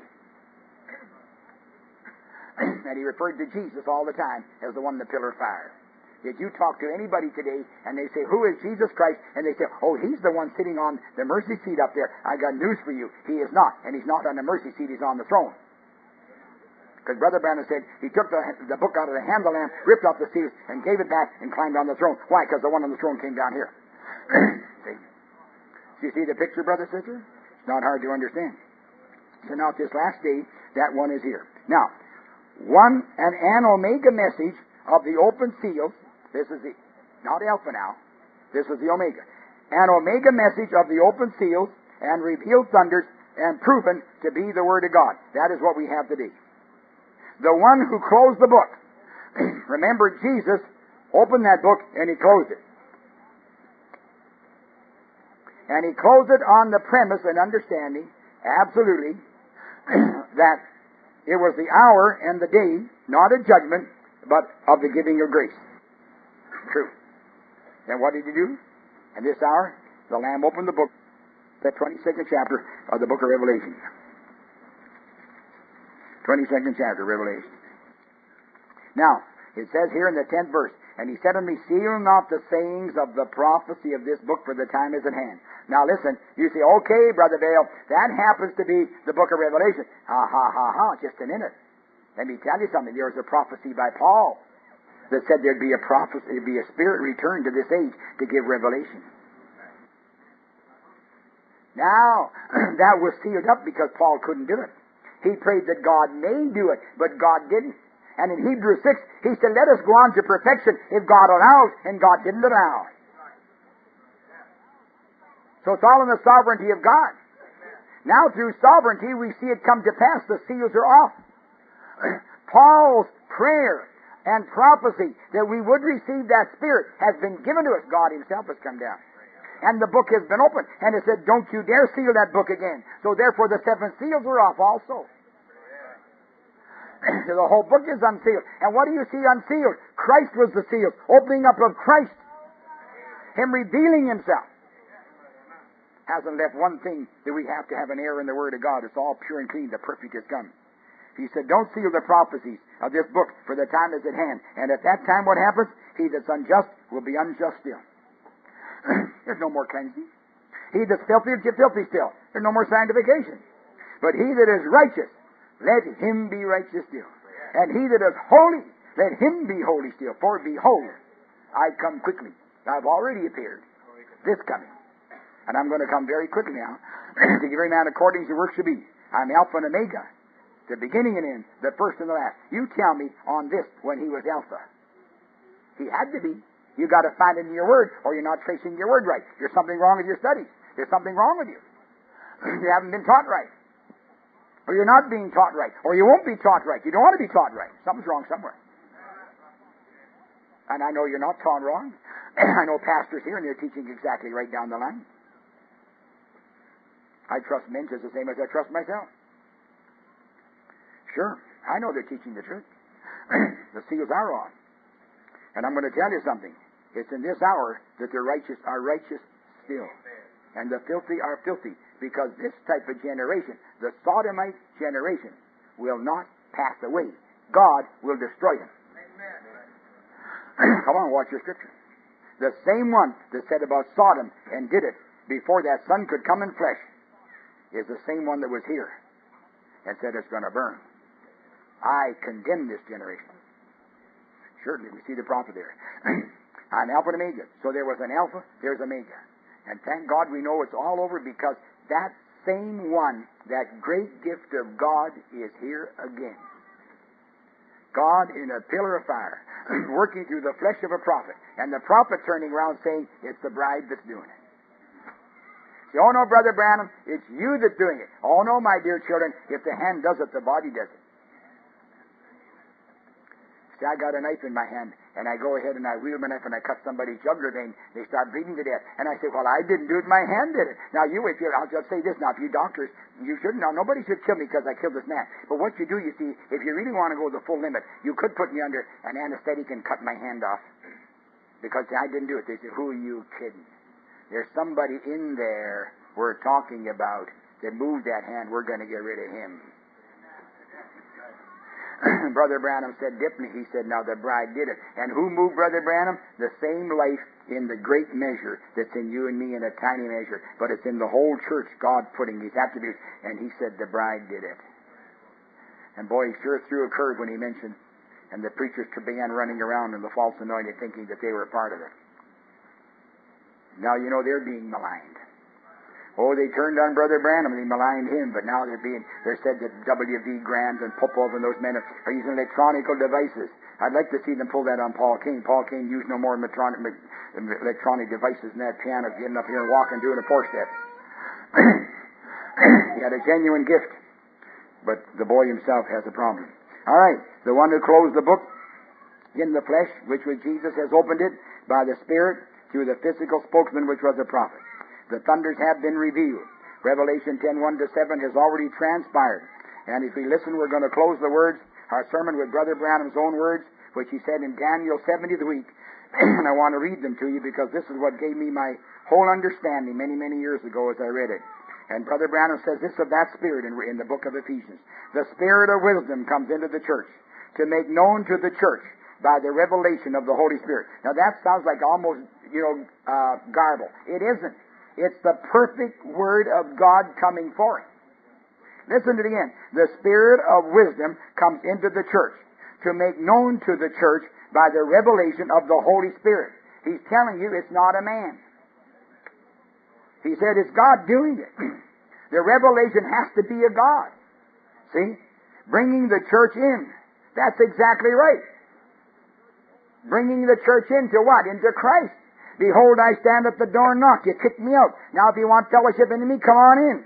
And he referred to Jesus all the time as the one in the pillar of fire. If you talk to anybody today and they say, who is Jesus Christ? And they say, oh, he's the one sitting on the mercy seat up there. I got news for you. He is not. And he's not on the mercy seat. He's on the throne. Because Brother Branham said he took the book out of the hand of the Lamb, ripped off the seals, and gave it back and climbed on the throne. Why? Because the one on the throne came down here. See? Do you see the picture, brother, sister? It's not hard to understand. So now at this last day, that one is here. Now, an omega message of the open seals. This is the, not Alpha now. This is the Omega. An omega message of the open seals and revealed thunders and proven to be the Word of God. That is what we have today. The one who closed the book. Remember, Jesus opened that book and he closed it. And he closed it on the premise and understanding, absolutely, that it was the hour and the day, not a judgment, but of the giving of grace. True. And what did he do? In this hour, the Lamb opened the book, the 22nd chapter of the book of Revelation. 22nd chapter, Revelation. Now, it says here in the 10th verse, and he said unto me, seal not the sayings of the prophecy of this book, for the time is at hand. Now listen, you say, okay, Brother Dale, that happens to be the book of Revelation. Ha, ha, ha, ha, just a minute. Let me tell you something. There was a prophecy by Paul that said there'd be a prophecy, there'd be a spirit returned to this age to give revelation. Now, that was sealed up because Paul couldn't do it. He prayed that God may do it, but God didn't. And in Hebrews 6, he said, let us go on to perfection if God allows, and God didn't allow. So it's all in the sovereignty of God. Now through sovereignty, we see it come to pass. The seals are off. Paul's prayer and prophecy that we would receive that Spirit has been given to us. God Himself has come down. And the book has been opened. And it said, don't you dare seal that book again. So therefore the 7 seals are off also. So the whole book is unsealed. And what do you see unsealed? Christ was the seal. Opening up of Christ. Him revealing Himself. Hasn't left one thing that we have to have an error in the Word of God. It's all pure and clean. The perfect is come. He said, don't seal the prophecies of this book, for the time is at hand. And at that time what happens? He that's unjust will be unjust still. There's no more cleansing. He that's filthy will get filthy still. There's no more sanctification. But he that is righteous, let him be righteous still. And he that is holy, let him be holy still. For behold, I come quickly. I've already appeared. This coming. And I'm going to come very quickly now to give every man according to his work should be. I'm Alpha and Omega, the beginning and end, the first and the last. You tell me on this when he was Alpha. He had to be. You got to find it in your Word, or you're not tracing your Word right. There's something wrong with your studies. There's something wrong with you. You haven't been taught right. Or you're not being taught right. Or you won't be taught right. You don't want to be taught right. Something's wrong somewhere. And I know you're not taught wrong. I know pastors here, and they're teaching exactly right down the line. I trust men just the same as I trust myself. Sure, I know they're teaching the truth. The seals are on. And I'm going to tell you something. It's in this hour that the righteous are righteous still. And the filthy are filthy. Because this type of generation, the sodomite generation, will not pass away. God will destroy them. Come on, watch your scripture. The same one that said about Sodom and did it before that son could come in flesh is the same one that was here and said it's going to burn. I condemn this generation. Certainly, we see the prophet there. I'm Alpha and Omega. So there was an Alpha, there's Omega. And thank God we know it's all over because that same one, that great gift of God, is here again. God in a pillar of fire, working through the flesh of a prophet. And the prophet turning around saying, it's the bride that's doing it. Say, oh no, Brother Branham, it's you that's doing it. Oh no, my dear children, if the hand does it, the body does it. See, I got a knife in my hand, and I go ahead and I wield my knife and I cut somebody's jugular vein. They start bleeding to death. And I say, well, I didn't do it, my hand did it. Now, I'll just say this now, if you doctors, you shouldn't, now, nobody should kill me because I killed this man. But what you do, you see, if you really want to go the full limit, you could put me under an anesthetic and cut my hand off. Because I didn't do it. They say, who are you kidding? There's somebody in there we're talking about that moved that hand. We're going to get rid of him. Brother Branham said differently. He said, now the bride did it. And who moved Brother Branham? The same life in the great measure that's in you and me in a tiny measure. But it's in the whole church, God putting His attributes. And he said the bride did it. And boy, he sure threw a curve when he mentioned, and the preachers began running around in the false anointed thinking that they were a part of it. Now you know they're being maligned. Oh, they turned on Brother Branham and they maligned him, but now they're said that W.D. Grant and Popov and those men are using electronic devices. I'd like to see them pull that on Paul Cain. Paul Cain used no more electronic devices than that piano, getting up here and walking, doing a four-step. He had a genuine gift, but the boy himself has a problem. All right, the one who closed the book in the flesh, which was Jesus, has opened it by the Spirit through the physical spokesman, which was a prophet. The thunders have been revealed. Revelation 10:1-7 has already transpired. And if we listen, we're going to close the words, our sermon with Brother Branham's own words, which he said in Daniel 70th week. And I want to read them to you because this is what gave me my whole understanding many, many years ago as I read it. And Brother Branham says this of that Spirit in the book of Ephesians. The Spirit of wisdom comes into the church to make known to the church by the revelation of the Holy Spirit. Now that sounds like almost, garble. It isn't. It's the perfect Word of God coming forth. Listen to it again. The Spirit of wisdom comes into the church to make known to the church by the revelation of the Holy Spirit. He's telling you it's not a man. He said it's God doing it. The revelation has to be a God. See? Bringing the church in. That's exactly right. Bringing the church into what? Into Christ. Behold, I stand at the door and knock. You kicked me out. Now if you want fellowship in me, come on in.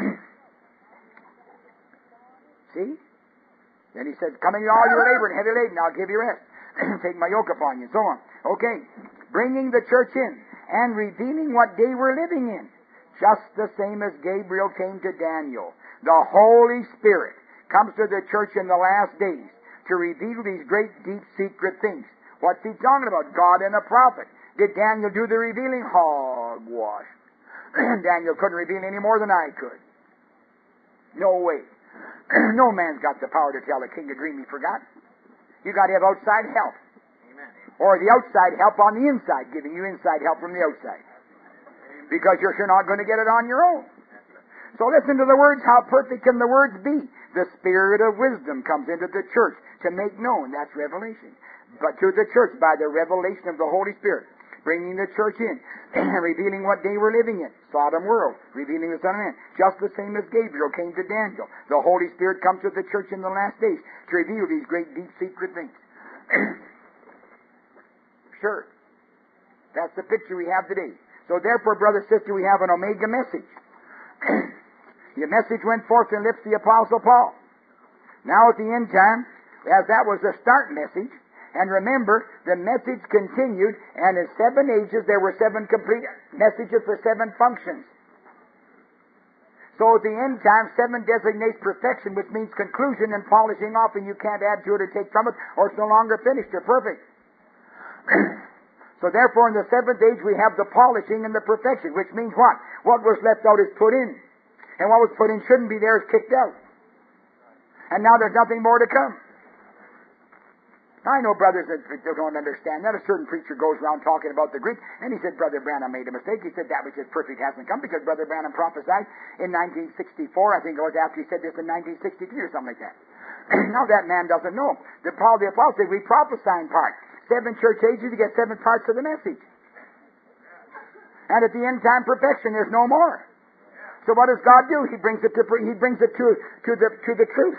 See? Then he said, come in all your labor and heavy laden, I'll give you rest. Take my yoke upon you, and so on. Okay. Bringing the church in and revealing what day we're living in. Just the same as Gabriel came to Daniel. The Holy Spirit comes to the church in the last days to reveal these great, deep, secret things. What's he talking about? God and a prophet. Did Daniel do the revealing? Hogwash. Daniel couldn't reveal any more than I could. No way. No man's got the power to tell a king a dream he forgot. You got to have outside help. Amen. Or the outside help on the inside, giving you inside help from the outside. Because you're not going to get it on your own. So listen to the words. How perfect can the words be? The Spirit of wisdom comes into the church to make known. That's revelation. But to the church by the revelation of the Holy Spirit, bringing the church in, revealing what day we're living in, Sodom world, revealing the Son of Man. Just the same as Gabriel came to Daniel. The Holy Spirit comes to the church in the last days to reveal these great, deep, secret things. Sure. That's the picture we have today. So therefore, brother, sister, we have an Omega message. The message went forth in lips of the Apostle Paul. Now at the end time, as that was the start message, and remember, the message continued, and in 7 ages there were 7 complete messages for 7 functions. So at the end time, 7 designates perfection, which means conclusion and polishing off, and you can't add to it or take from it, or it's no longer finished or perfect. So therefore, in the 7th age, we have the polishing and the perfection, which means what? What was left out is put in. And what was put in shouldn't be there is kicked out. And now there's nothing more to come. I know brothers that don't understand that. A certain preacher goes around talking about the Greek, and he said, Brother Branham made a mistake. He said that which is perfect hasn't come, because Brother Branham prophesied in 1964. I think it was after he said this in 1963 or something like that. Now that man doesn't know. Paul the Apostle said, we prophesy in part. 7 church ages, you get 7 parts of the message. And at the end time perfection, there's no more. So what does God do? He brings it to the truth.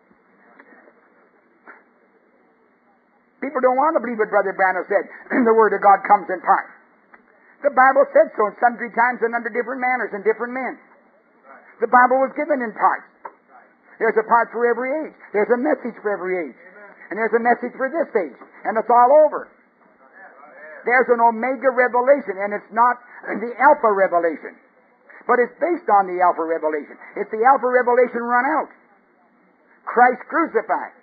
People don't want to believe what Brother Branham said. The Word of God comes in part. The Bible said so in sundry times and under different manners and different men. The Bible was given in parts. There's a part for every age. There's a message for every age. And there's a message for this age. And it's all over. There's an Omega revelation, and it's not the Alpha revelation. But it's based on the Alpha revelation. It's the Alpha revelation run out. Christ crucified.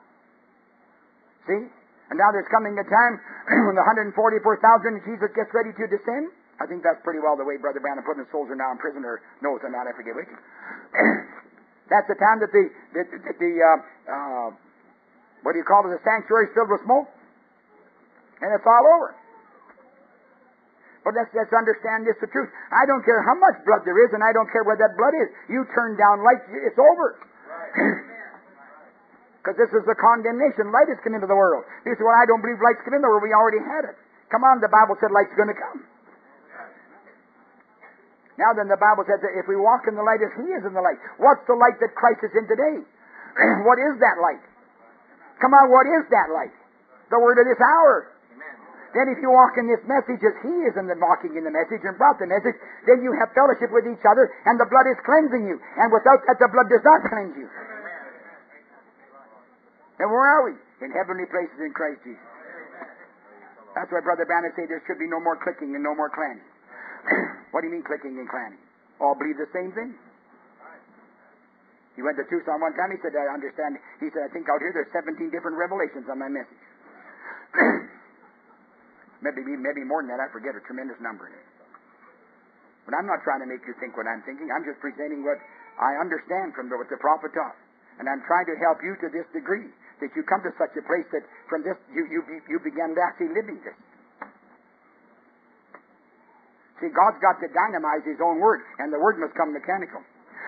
See? And now there's coming a time when the 144,000 Jesus gets ready to descend. I think that's pretty well the way Brother Branham put it. The souls are now in prison, or no, it's not, I forget which. That's the time that the sanctuary is filled with smoke. And it's all over. But let's understand this, the truth. I don't care how much blood there is, and I don't care where that blood is. You turn down light, it's over. Right. Because this is the condemnation. Light has come into the world. You say, well, I don't believe light's come in the world. We already had it. Come on, the Bible said light's going to come. Now then, the Bible said that if we walk in the light as He is in the light. What's the light that Christ is in today? What is that light? Come on, what is that light? The word of this hour. Then if you walk in this message as He is in the walking in the message and brought the message, then you have fellowship with each other, and the blood is cleansing you. And without that, the blood does not cleanse you. And where are we? In heavenly places in Christ Jesus. That's why Brother Branham said there should be no more clicking and no more clanning. What do you mean clicking and clanning? All believe the same thing. He went to Tucson one time. He said, I understand. He said, I think out here there's 17 different revelations on my message. maybe more than that. I forget a tremendous number. But I'm not trying to make you think what I'm thinking. I'm just presenting what I understand from what the prophet taught. And I'm trying to help you to this degree, that you come to such a place that from this you began to actually living this. See, God's got to dynamize His own Word, and the Word must come mechanical.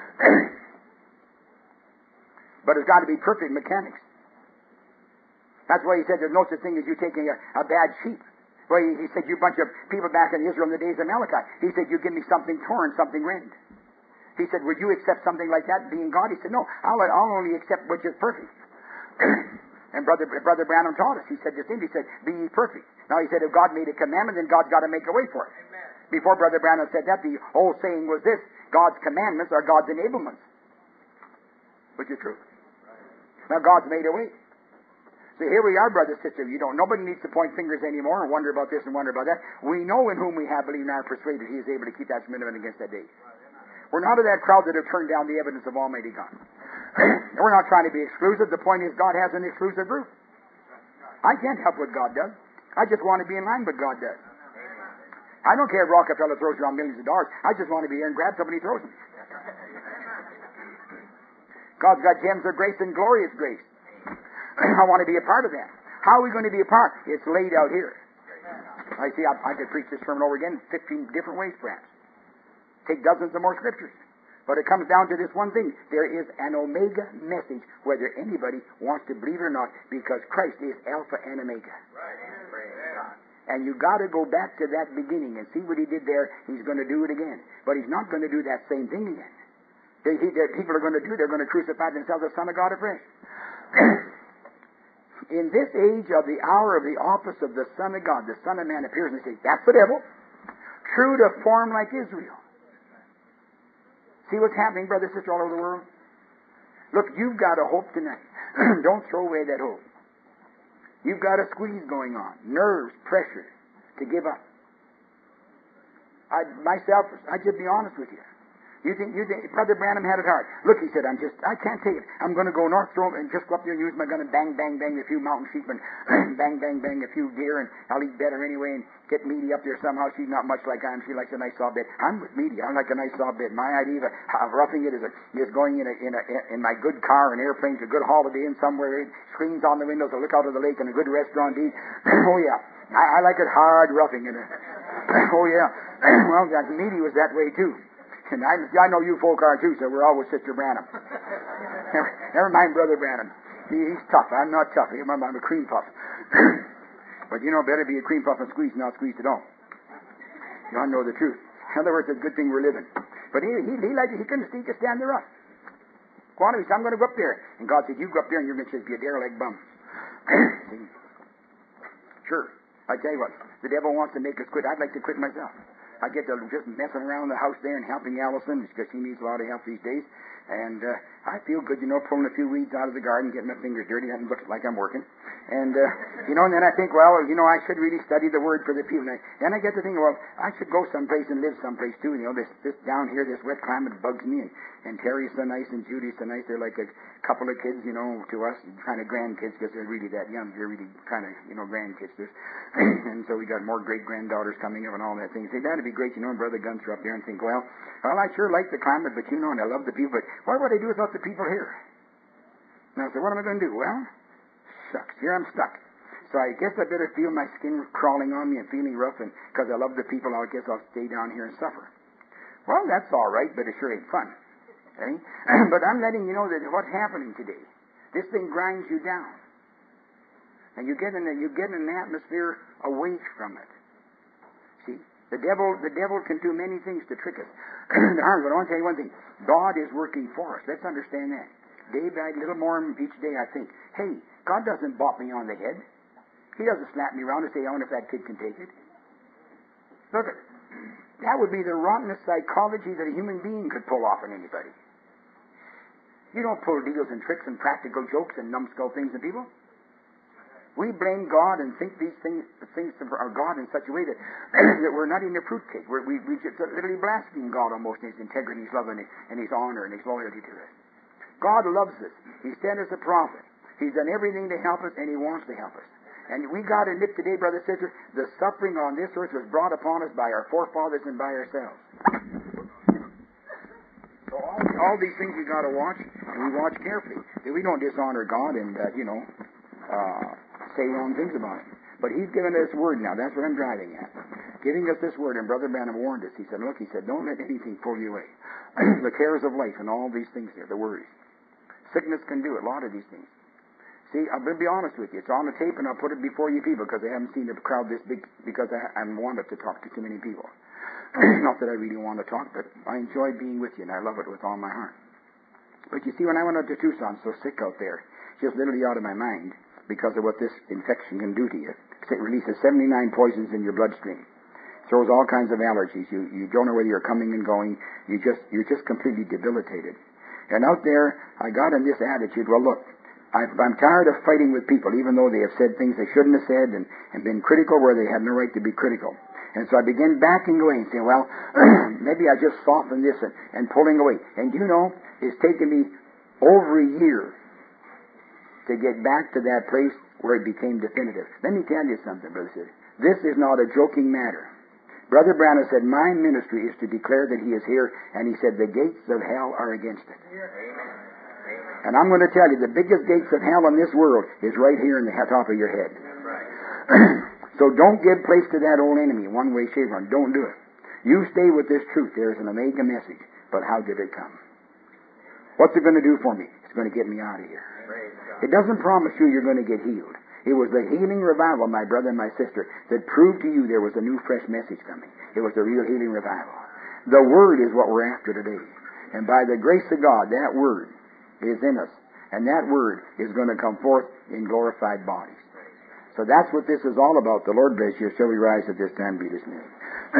But it's got to be perfect mechanics. That's why He said there's no such thing as you taking a bad sheep. Well, He said, you bunch of people back in Israel in the days of Malachi, He said, you give me something torn, something rent. He said, would you accept something like that being God? He said, no, I'll only accept which is perfect. And Brother Branham taught us. He said this thing. He said, be ye perfect. Now he said, if God made a commandment, then God's got to make a way for it. Amen. Before Brother Branham said that, the old saying was this: God's commandments are God's enablements. Which is true. Now God's made a way. So here we are, brother, sister. Nobody needs to point fingers anymore and wonder about this and wonder about that. We know in whom we have believed and are persuaded He is able to keep that commitment against that day. We're not of that crowd that have turned down the evidence of Almighty God. We're not trying to be exclusive. The point is God has an exclusive group. I can't help what God does. I just want to be in line with God does. I don't care if Rockefeller throws around millions of dollars. I just want to be here and grab somebody throws them. God's got gems of grace and glorious grace. I want to be a part of that. How are we going to be a part? It's laid out here. I see, I could preach this sermon over again 15 different ways perhaps. Take dozens of more scriptures. But it comes down to this one thing. There is an omega message, whether anybody wants to believe it or not, because Christ is Alpha and Omega. And you got to go back to that beginning and see what He did there. He's going to do it again. But He's not going to do that same thing again. People are going to they're going to crucify themselves the Son of God afresh. In this age of the hour of the office of the Son of God, the Son of Man appears and says, that's the devil, true to form like Israel. See what's happening, brother, sister, all over the world? Look, you've got a hope tonight. Don't throw away that hope. You've got a squeeze going on. Nerves, pressure to give up. I'd just be honest with you. You think Brother Branham had it hard. Look, he said, I can't take it. I'm going to go north, and just go up there and use my gun and bang, bang, bang a few mountain sheep and bang, bang, bang a few deer, and I'll eat better anyway and get Meaty up there somehow. She's not much like I am. She likes a nice soft bed. I'm with Meaty. I like a nice soft bed. My idea of roughing it is going in my good car, an airplane, to a good Holiday Inn somewhere, screens on the windows, to look out of the lake, and a good restaurant to eat. Oh yeah, I like it hard roughing it. Oh yeah. Well, Meaty was that way too. And I know you folk are too, so we're all with Sister Branham. Never mind Brother Branham. He's tough. I'm not tough. I'm a cream puff. But better be a cream puff and squeeze, not squeezed at all. You ought to know the truth. In other words, it's a good thing we're living. But he couldn't stand the rough. Go on, he said, I'm going to go up there. And God said, you go up there and you're going to be a derelict bum. Sure. I tell you what, the devil wants to make us quit. I'd like to quit myself. I get to just messing around the house there and helping Allison because she needs a lot of help these days. And I feel good, pulling a few weeds out of the garden, getting my fingers dirty. That looks like I'm working. And, and then I think, well, I should really study the Word for the people. And then I get to think, well, I should go someplace and live someplace too. This down here, this wet climate bugs me. And Terry's so nice and Judy's so nice. They're like a couple of kids, to us, kind of grandkids because they're really that young. They're really kind of, grandkids to us. And so we got more great-granddaughters coming up and all that thing. Say, that'd be great, and Brother Gunther up there and think, well, I sure like the climate, but and I love the people, but what would I do without the people here? And I said, what am I going to do? Well, shucks, here I'm stuck. So I guess I better feel my skin crawling on me and feeling rough, and because I love the people, I guess I'll stay down here and suffer. Well, that's all right, but it sure ain't fun. Okay? But I'm letting you know that what's happening today. This thing grinds you down. And you get in an atmosphere away from it. See? The devil can do many things to trick us. But I want to tell you one thing. God is working for us. Let's understand that. Day by little more each day I think, hey, God doesn't bop me on the head. He doesn't slap me around and say, I wonder if that kid can take it. Look at it. That would be the rottenest psychology that a human being could pull off on anybody. You don't pull deals and tricks and practical jokes and numbskull things on people. We blame God and think these things are God in such a way that we're not in a fruitcake. We just literally blaspheme God almost in His integrity, His love, and His honor and His loyalty to us. God loves us. He sent us a prophet. He's done everything to help us, and He wants to help us. And we got to admit today, brother, sister, the suffering on this earth was brought upon us by our forefathers and by ourselves. So all these things we got to watch, and we watch carefully. That we don't dishonor God and, say wrong things about Him. But He's given us Word now. That's what I'm driving at. Giving us this Word, and Brother Branham warned us. He said, look, don't let anything pull you away. The cares of life and all these things there, the worries. Sickness can do it, a lot of these things. See, I'm going to be honest with you. It's on the tape, and I'll put it before you people because I haven't seen a crowd this big because I wanted to talk to too many people. Not that I really want to talk, but I enjoy being with you, and I love it with all my heart. But you see, when I went out to Tucson, so sick out there, just literally out of my mind because of what this infection can do to you. It releases 79 poisons in your bloodstream. Throws all kinds of allergies. You don't know whether you're coming and going. You're just completely debilitated. And out there, I got in this attitude, well, look, I'm tired of fighting with people, even though they have said things they shouldn't have said and been critical where they had no right to be critical. And so I began backing away and saying, well, maybe I just soften this and pulling away. And you know, it's taken me over a year to get back to that place where it became definitive. Let me tell you something, Brother Sid. This is not a joking matter. Brother Branham said, my ministry is to declare that He is here, and he said, the gates of hell are against it. And I'm going to tell you, the biggest gates of hell in this world is right here in the top of your head. So don't give place to that old enemy one way, shape, or form. Don't do it. You stay with this truth. There is an Omega message, but how did it come? What's it going to do for me? It's going to get me out of here. It doesn't promise you're going to get healed. It was the healing revival, my brother and my sister, that proved to you there was a new, fresh message coming. It was the real healing revival. The Word is what we're after today. And by the grace of God, that Word is in us. And that Word is going to come forth in glorified bodies. So that's what this is all about. The Lord bless you. Shall we rise at this time, be dismissed?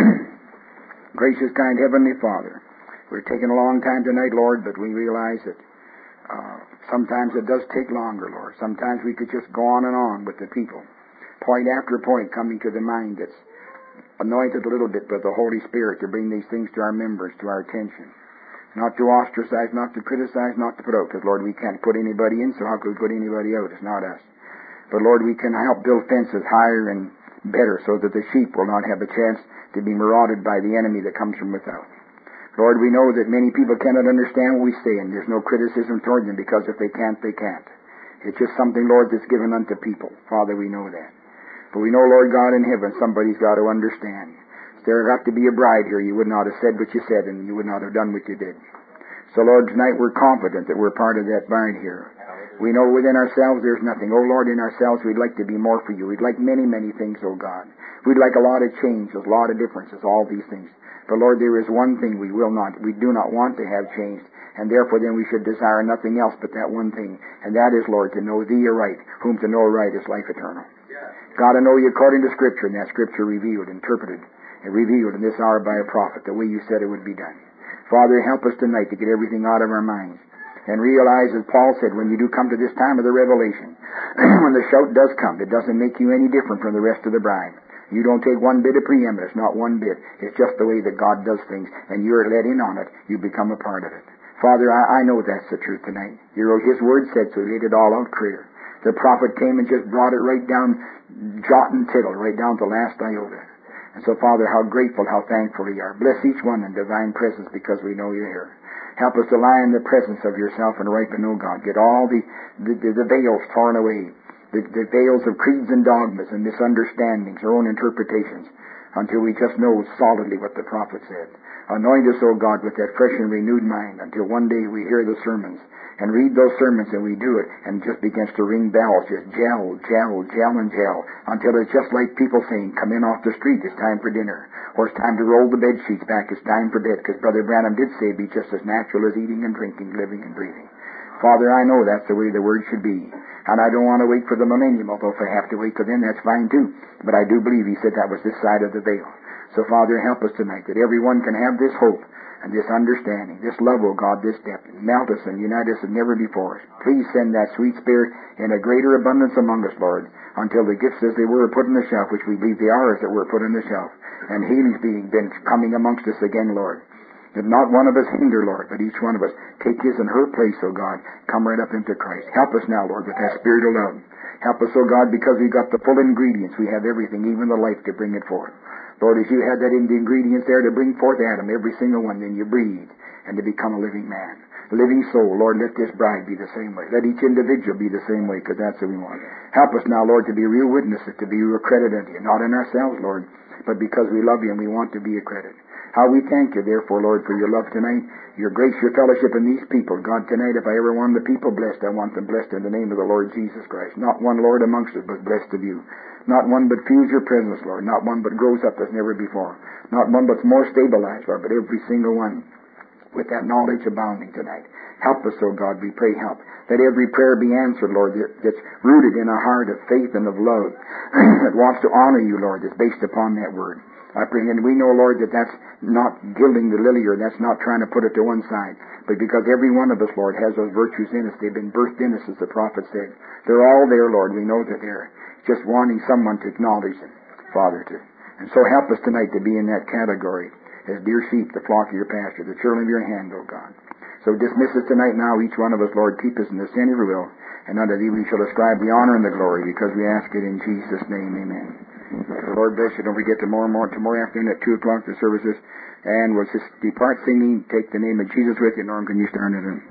Gracious, kind Heavenly Father, we're taking a long time tonight, Lord, but we realize that sometimes it does take longer, Lord. Sometimes we could just go on and on with the people. Point after point coming to the mind that's anointed a little bit with the Holy Spirit to bring these things to our members, to our attention. Not to ostracize, not to criticize, not to put out. Because, Lord, we can't put anybody in, so how could we put anybody out? It's not us. But, Lord, we can help build fences higher and better so that the sheep will not have a chance to be marauded by the enemy that comes from without. Lord, we know that many people cannot understand what we say, and there's no criticism toward them, because if they can't, they can't. It's just something, Lord, that's given unto people. Father, we know that. But we know, Lord God in heaven, somebody's got to understand. There got to be a bride here. You would not have said what you said, and you would not have done what you did. So, Lord, tonight we're confident that we're part of that bride here. We know within ourselves there's nothing. Oh, Lord, in ourselves we'd like to be more for you. We'd like many, many things, oh God. We'd like a lot of changes, a lot of differences, all these things. But, Lord, there is one thing we do not want to have changed, and therefore then we should desire nothing else but that one thing, and that is, Lord, to know Thee aright, whom to know aright is life eternal. God, to know You according to Scripture, and that Scripture revealed, interpreted, and revealed in this hour by a prophet, the way You said it would be done. Father, help us tonight to get everything out of our minds, and realize, as Paul said, when you do come to this time of the revelation, when the shout does come, it doesn't make you any different from the rest of the bride. You don't take one bit of preeminence, not one bit. It's just the way that God does things, and you're let in on it. You become a part of it. Father, I know that's the truth tonight. His Word said so. He laid it all out clear. The prophet came and just brought it right down, jot and tittle, right down to the last iota. And so, Father, how grateful, how thankful we are. Bless each one in divine presence, because we know You're here. Help us to lie in the presence of Yourself and ripen, O God. Get all the veils torn away. The veils of creeds and dogmas and misunderstandings, our own interpretations, until we just know solidly what the prophet said. Anoint us, O God, with that fresh and renewed mind, until one day we hear the sermons and read those sermons, and we do it, and it just begins to ring bells, just gel, until it's just like people saying, come in off the street, it's time for dinner. Or it's time to roll the bed sheets back, it's time for bed, because Brother Branham did say be just as natural as eating and drinking, living and breathing. Father, I know that's the way the Word should be. And I don't want to wait for the millennium, although if I have to wait till then, that's fine too. But I do believe He said that was this side of the veil. So, Father, help us tonight, that everyone can have this hope and this understanding, this love, O God, this depth. Melt us and unite us as never before. Please send that sweet Spirit in a greater abundance among us, Lord, until the gifts as they were put on the shelf, which we believe they are as they were put on the shelf, and healing's been coming amongst us again, Lord. That not one of us hinder, Lord, but each one of us take his and her place, O God. Come right up into Christ. Help us now, Lord, with that Spirit of love. Help us, O God, because we've got the full ingredients. We have everything, even the life, to bring it forth. Lord, as You had that in the ingredients there to bring forth Adam, every single one, then You breathed.
and to become a living man. Living soul, Lord, let this bride be the same way. Let each individual be the same way, because that's what we want. Help us now, Lord, to be real witnesses, to be real credited unto you, not in ourselves, Lord, but because we love you and we want to be accredited. How we thank you, therefore, Lord, for your love tonight, your grace, your fellowship in these people. God, tonight, if I ever want the people blessed, I want them blessed in the name of the Lord Jesus Christ. Not one, Lord, amongst us, but blessed of you. Not one but feels your presence, Lord. Not one but grows up as never before. Not one but's more stabilized, Lord, but every single one with that knowledge abounding tonight. Help us, oh God, we pray, help. Let every prayer be answered, Lord, that's rooted in a heart of faith and of love that wants to honor you, Lord, that's based upon that word. I pray, and we know, Lord, that that's not gilding the lily, or that's not trying to put it to one side, but because every one of us, Lord, has those virtues in us. They've been birthed in us, as the prophet said. They're all there, Lord. We know that they're just wanting someone to acknowledge them, Father, to. And so help us tonight to be in that category as dear sheep, the flock of your pasture, the children of your hand, O God. So dismiss us tonight now, each one of us, Lord. Keep us in the sin of your will, and unto thee we shall ascribe the honor and the glory, because we ask it in Jesus' name, amen. The Lord bless you. Don't forget tomorrow afternoon at 2 o'clock the services, and we'll just depart singing, take the name of Jesus with you. Norm, can you start it in?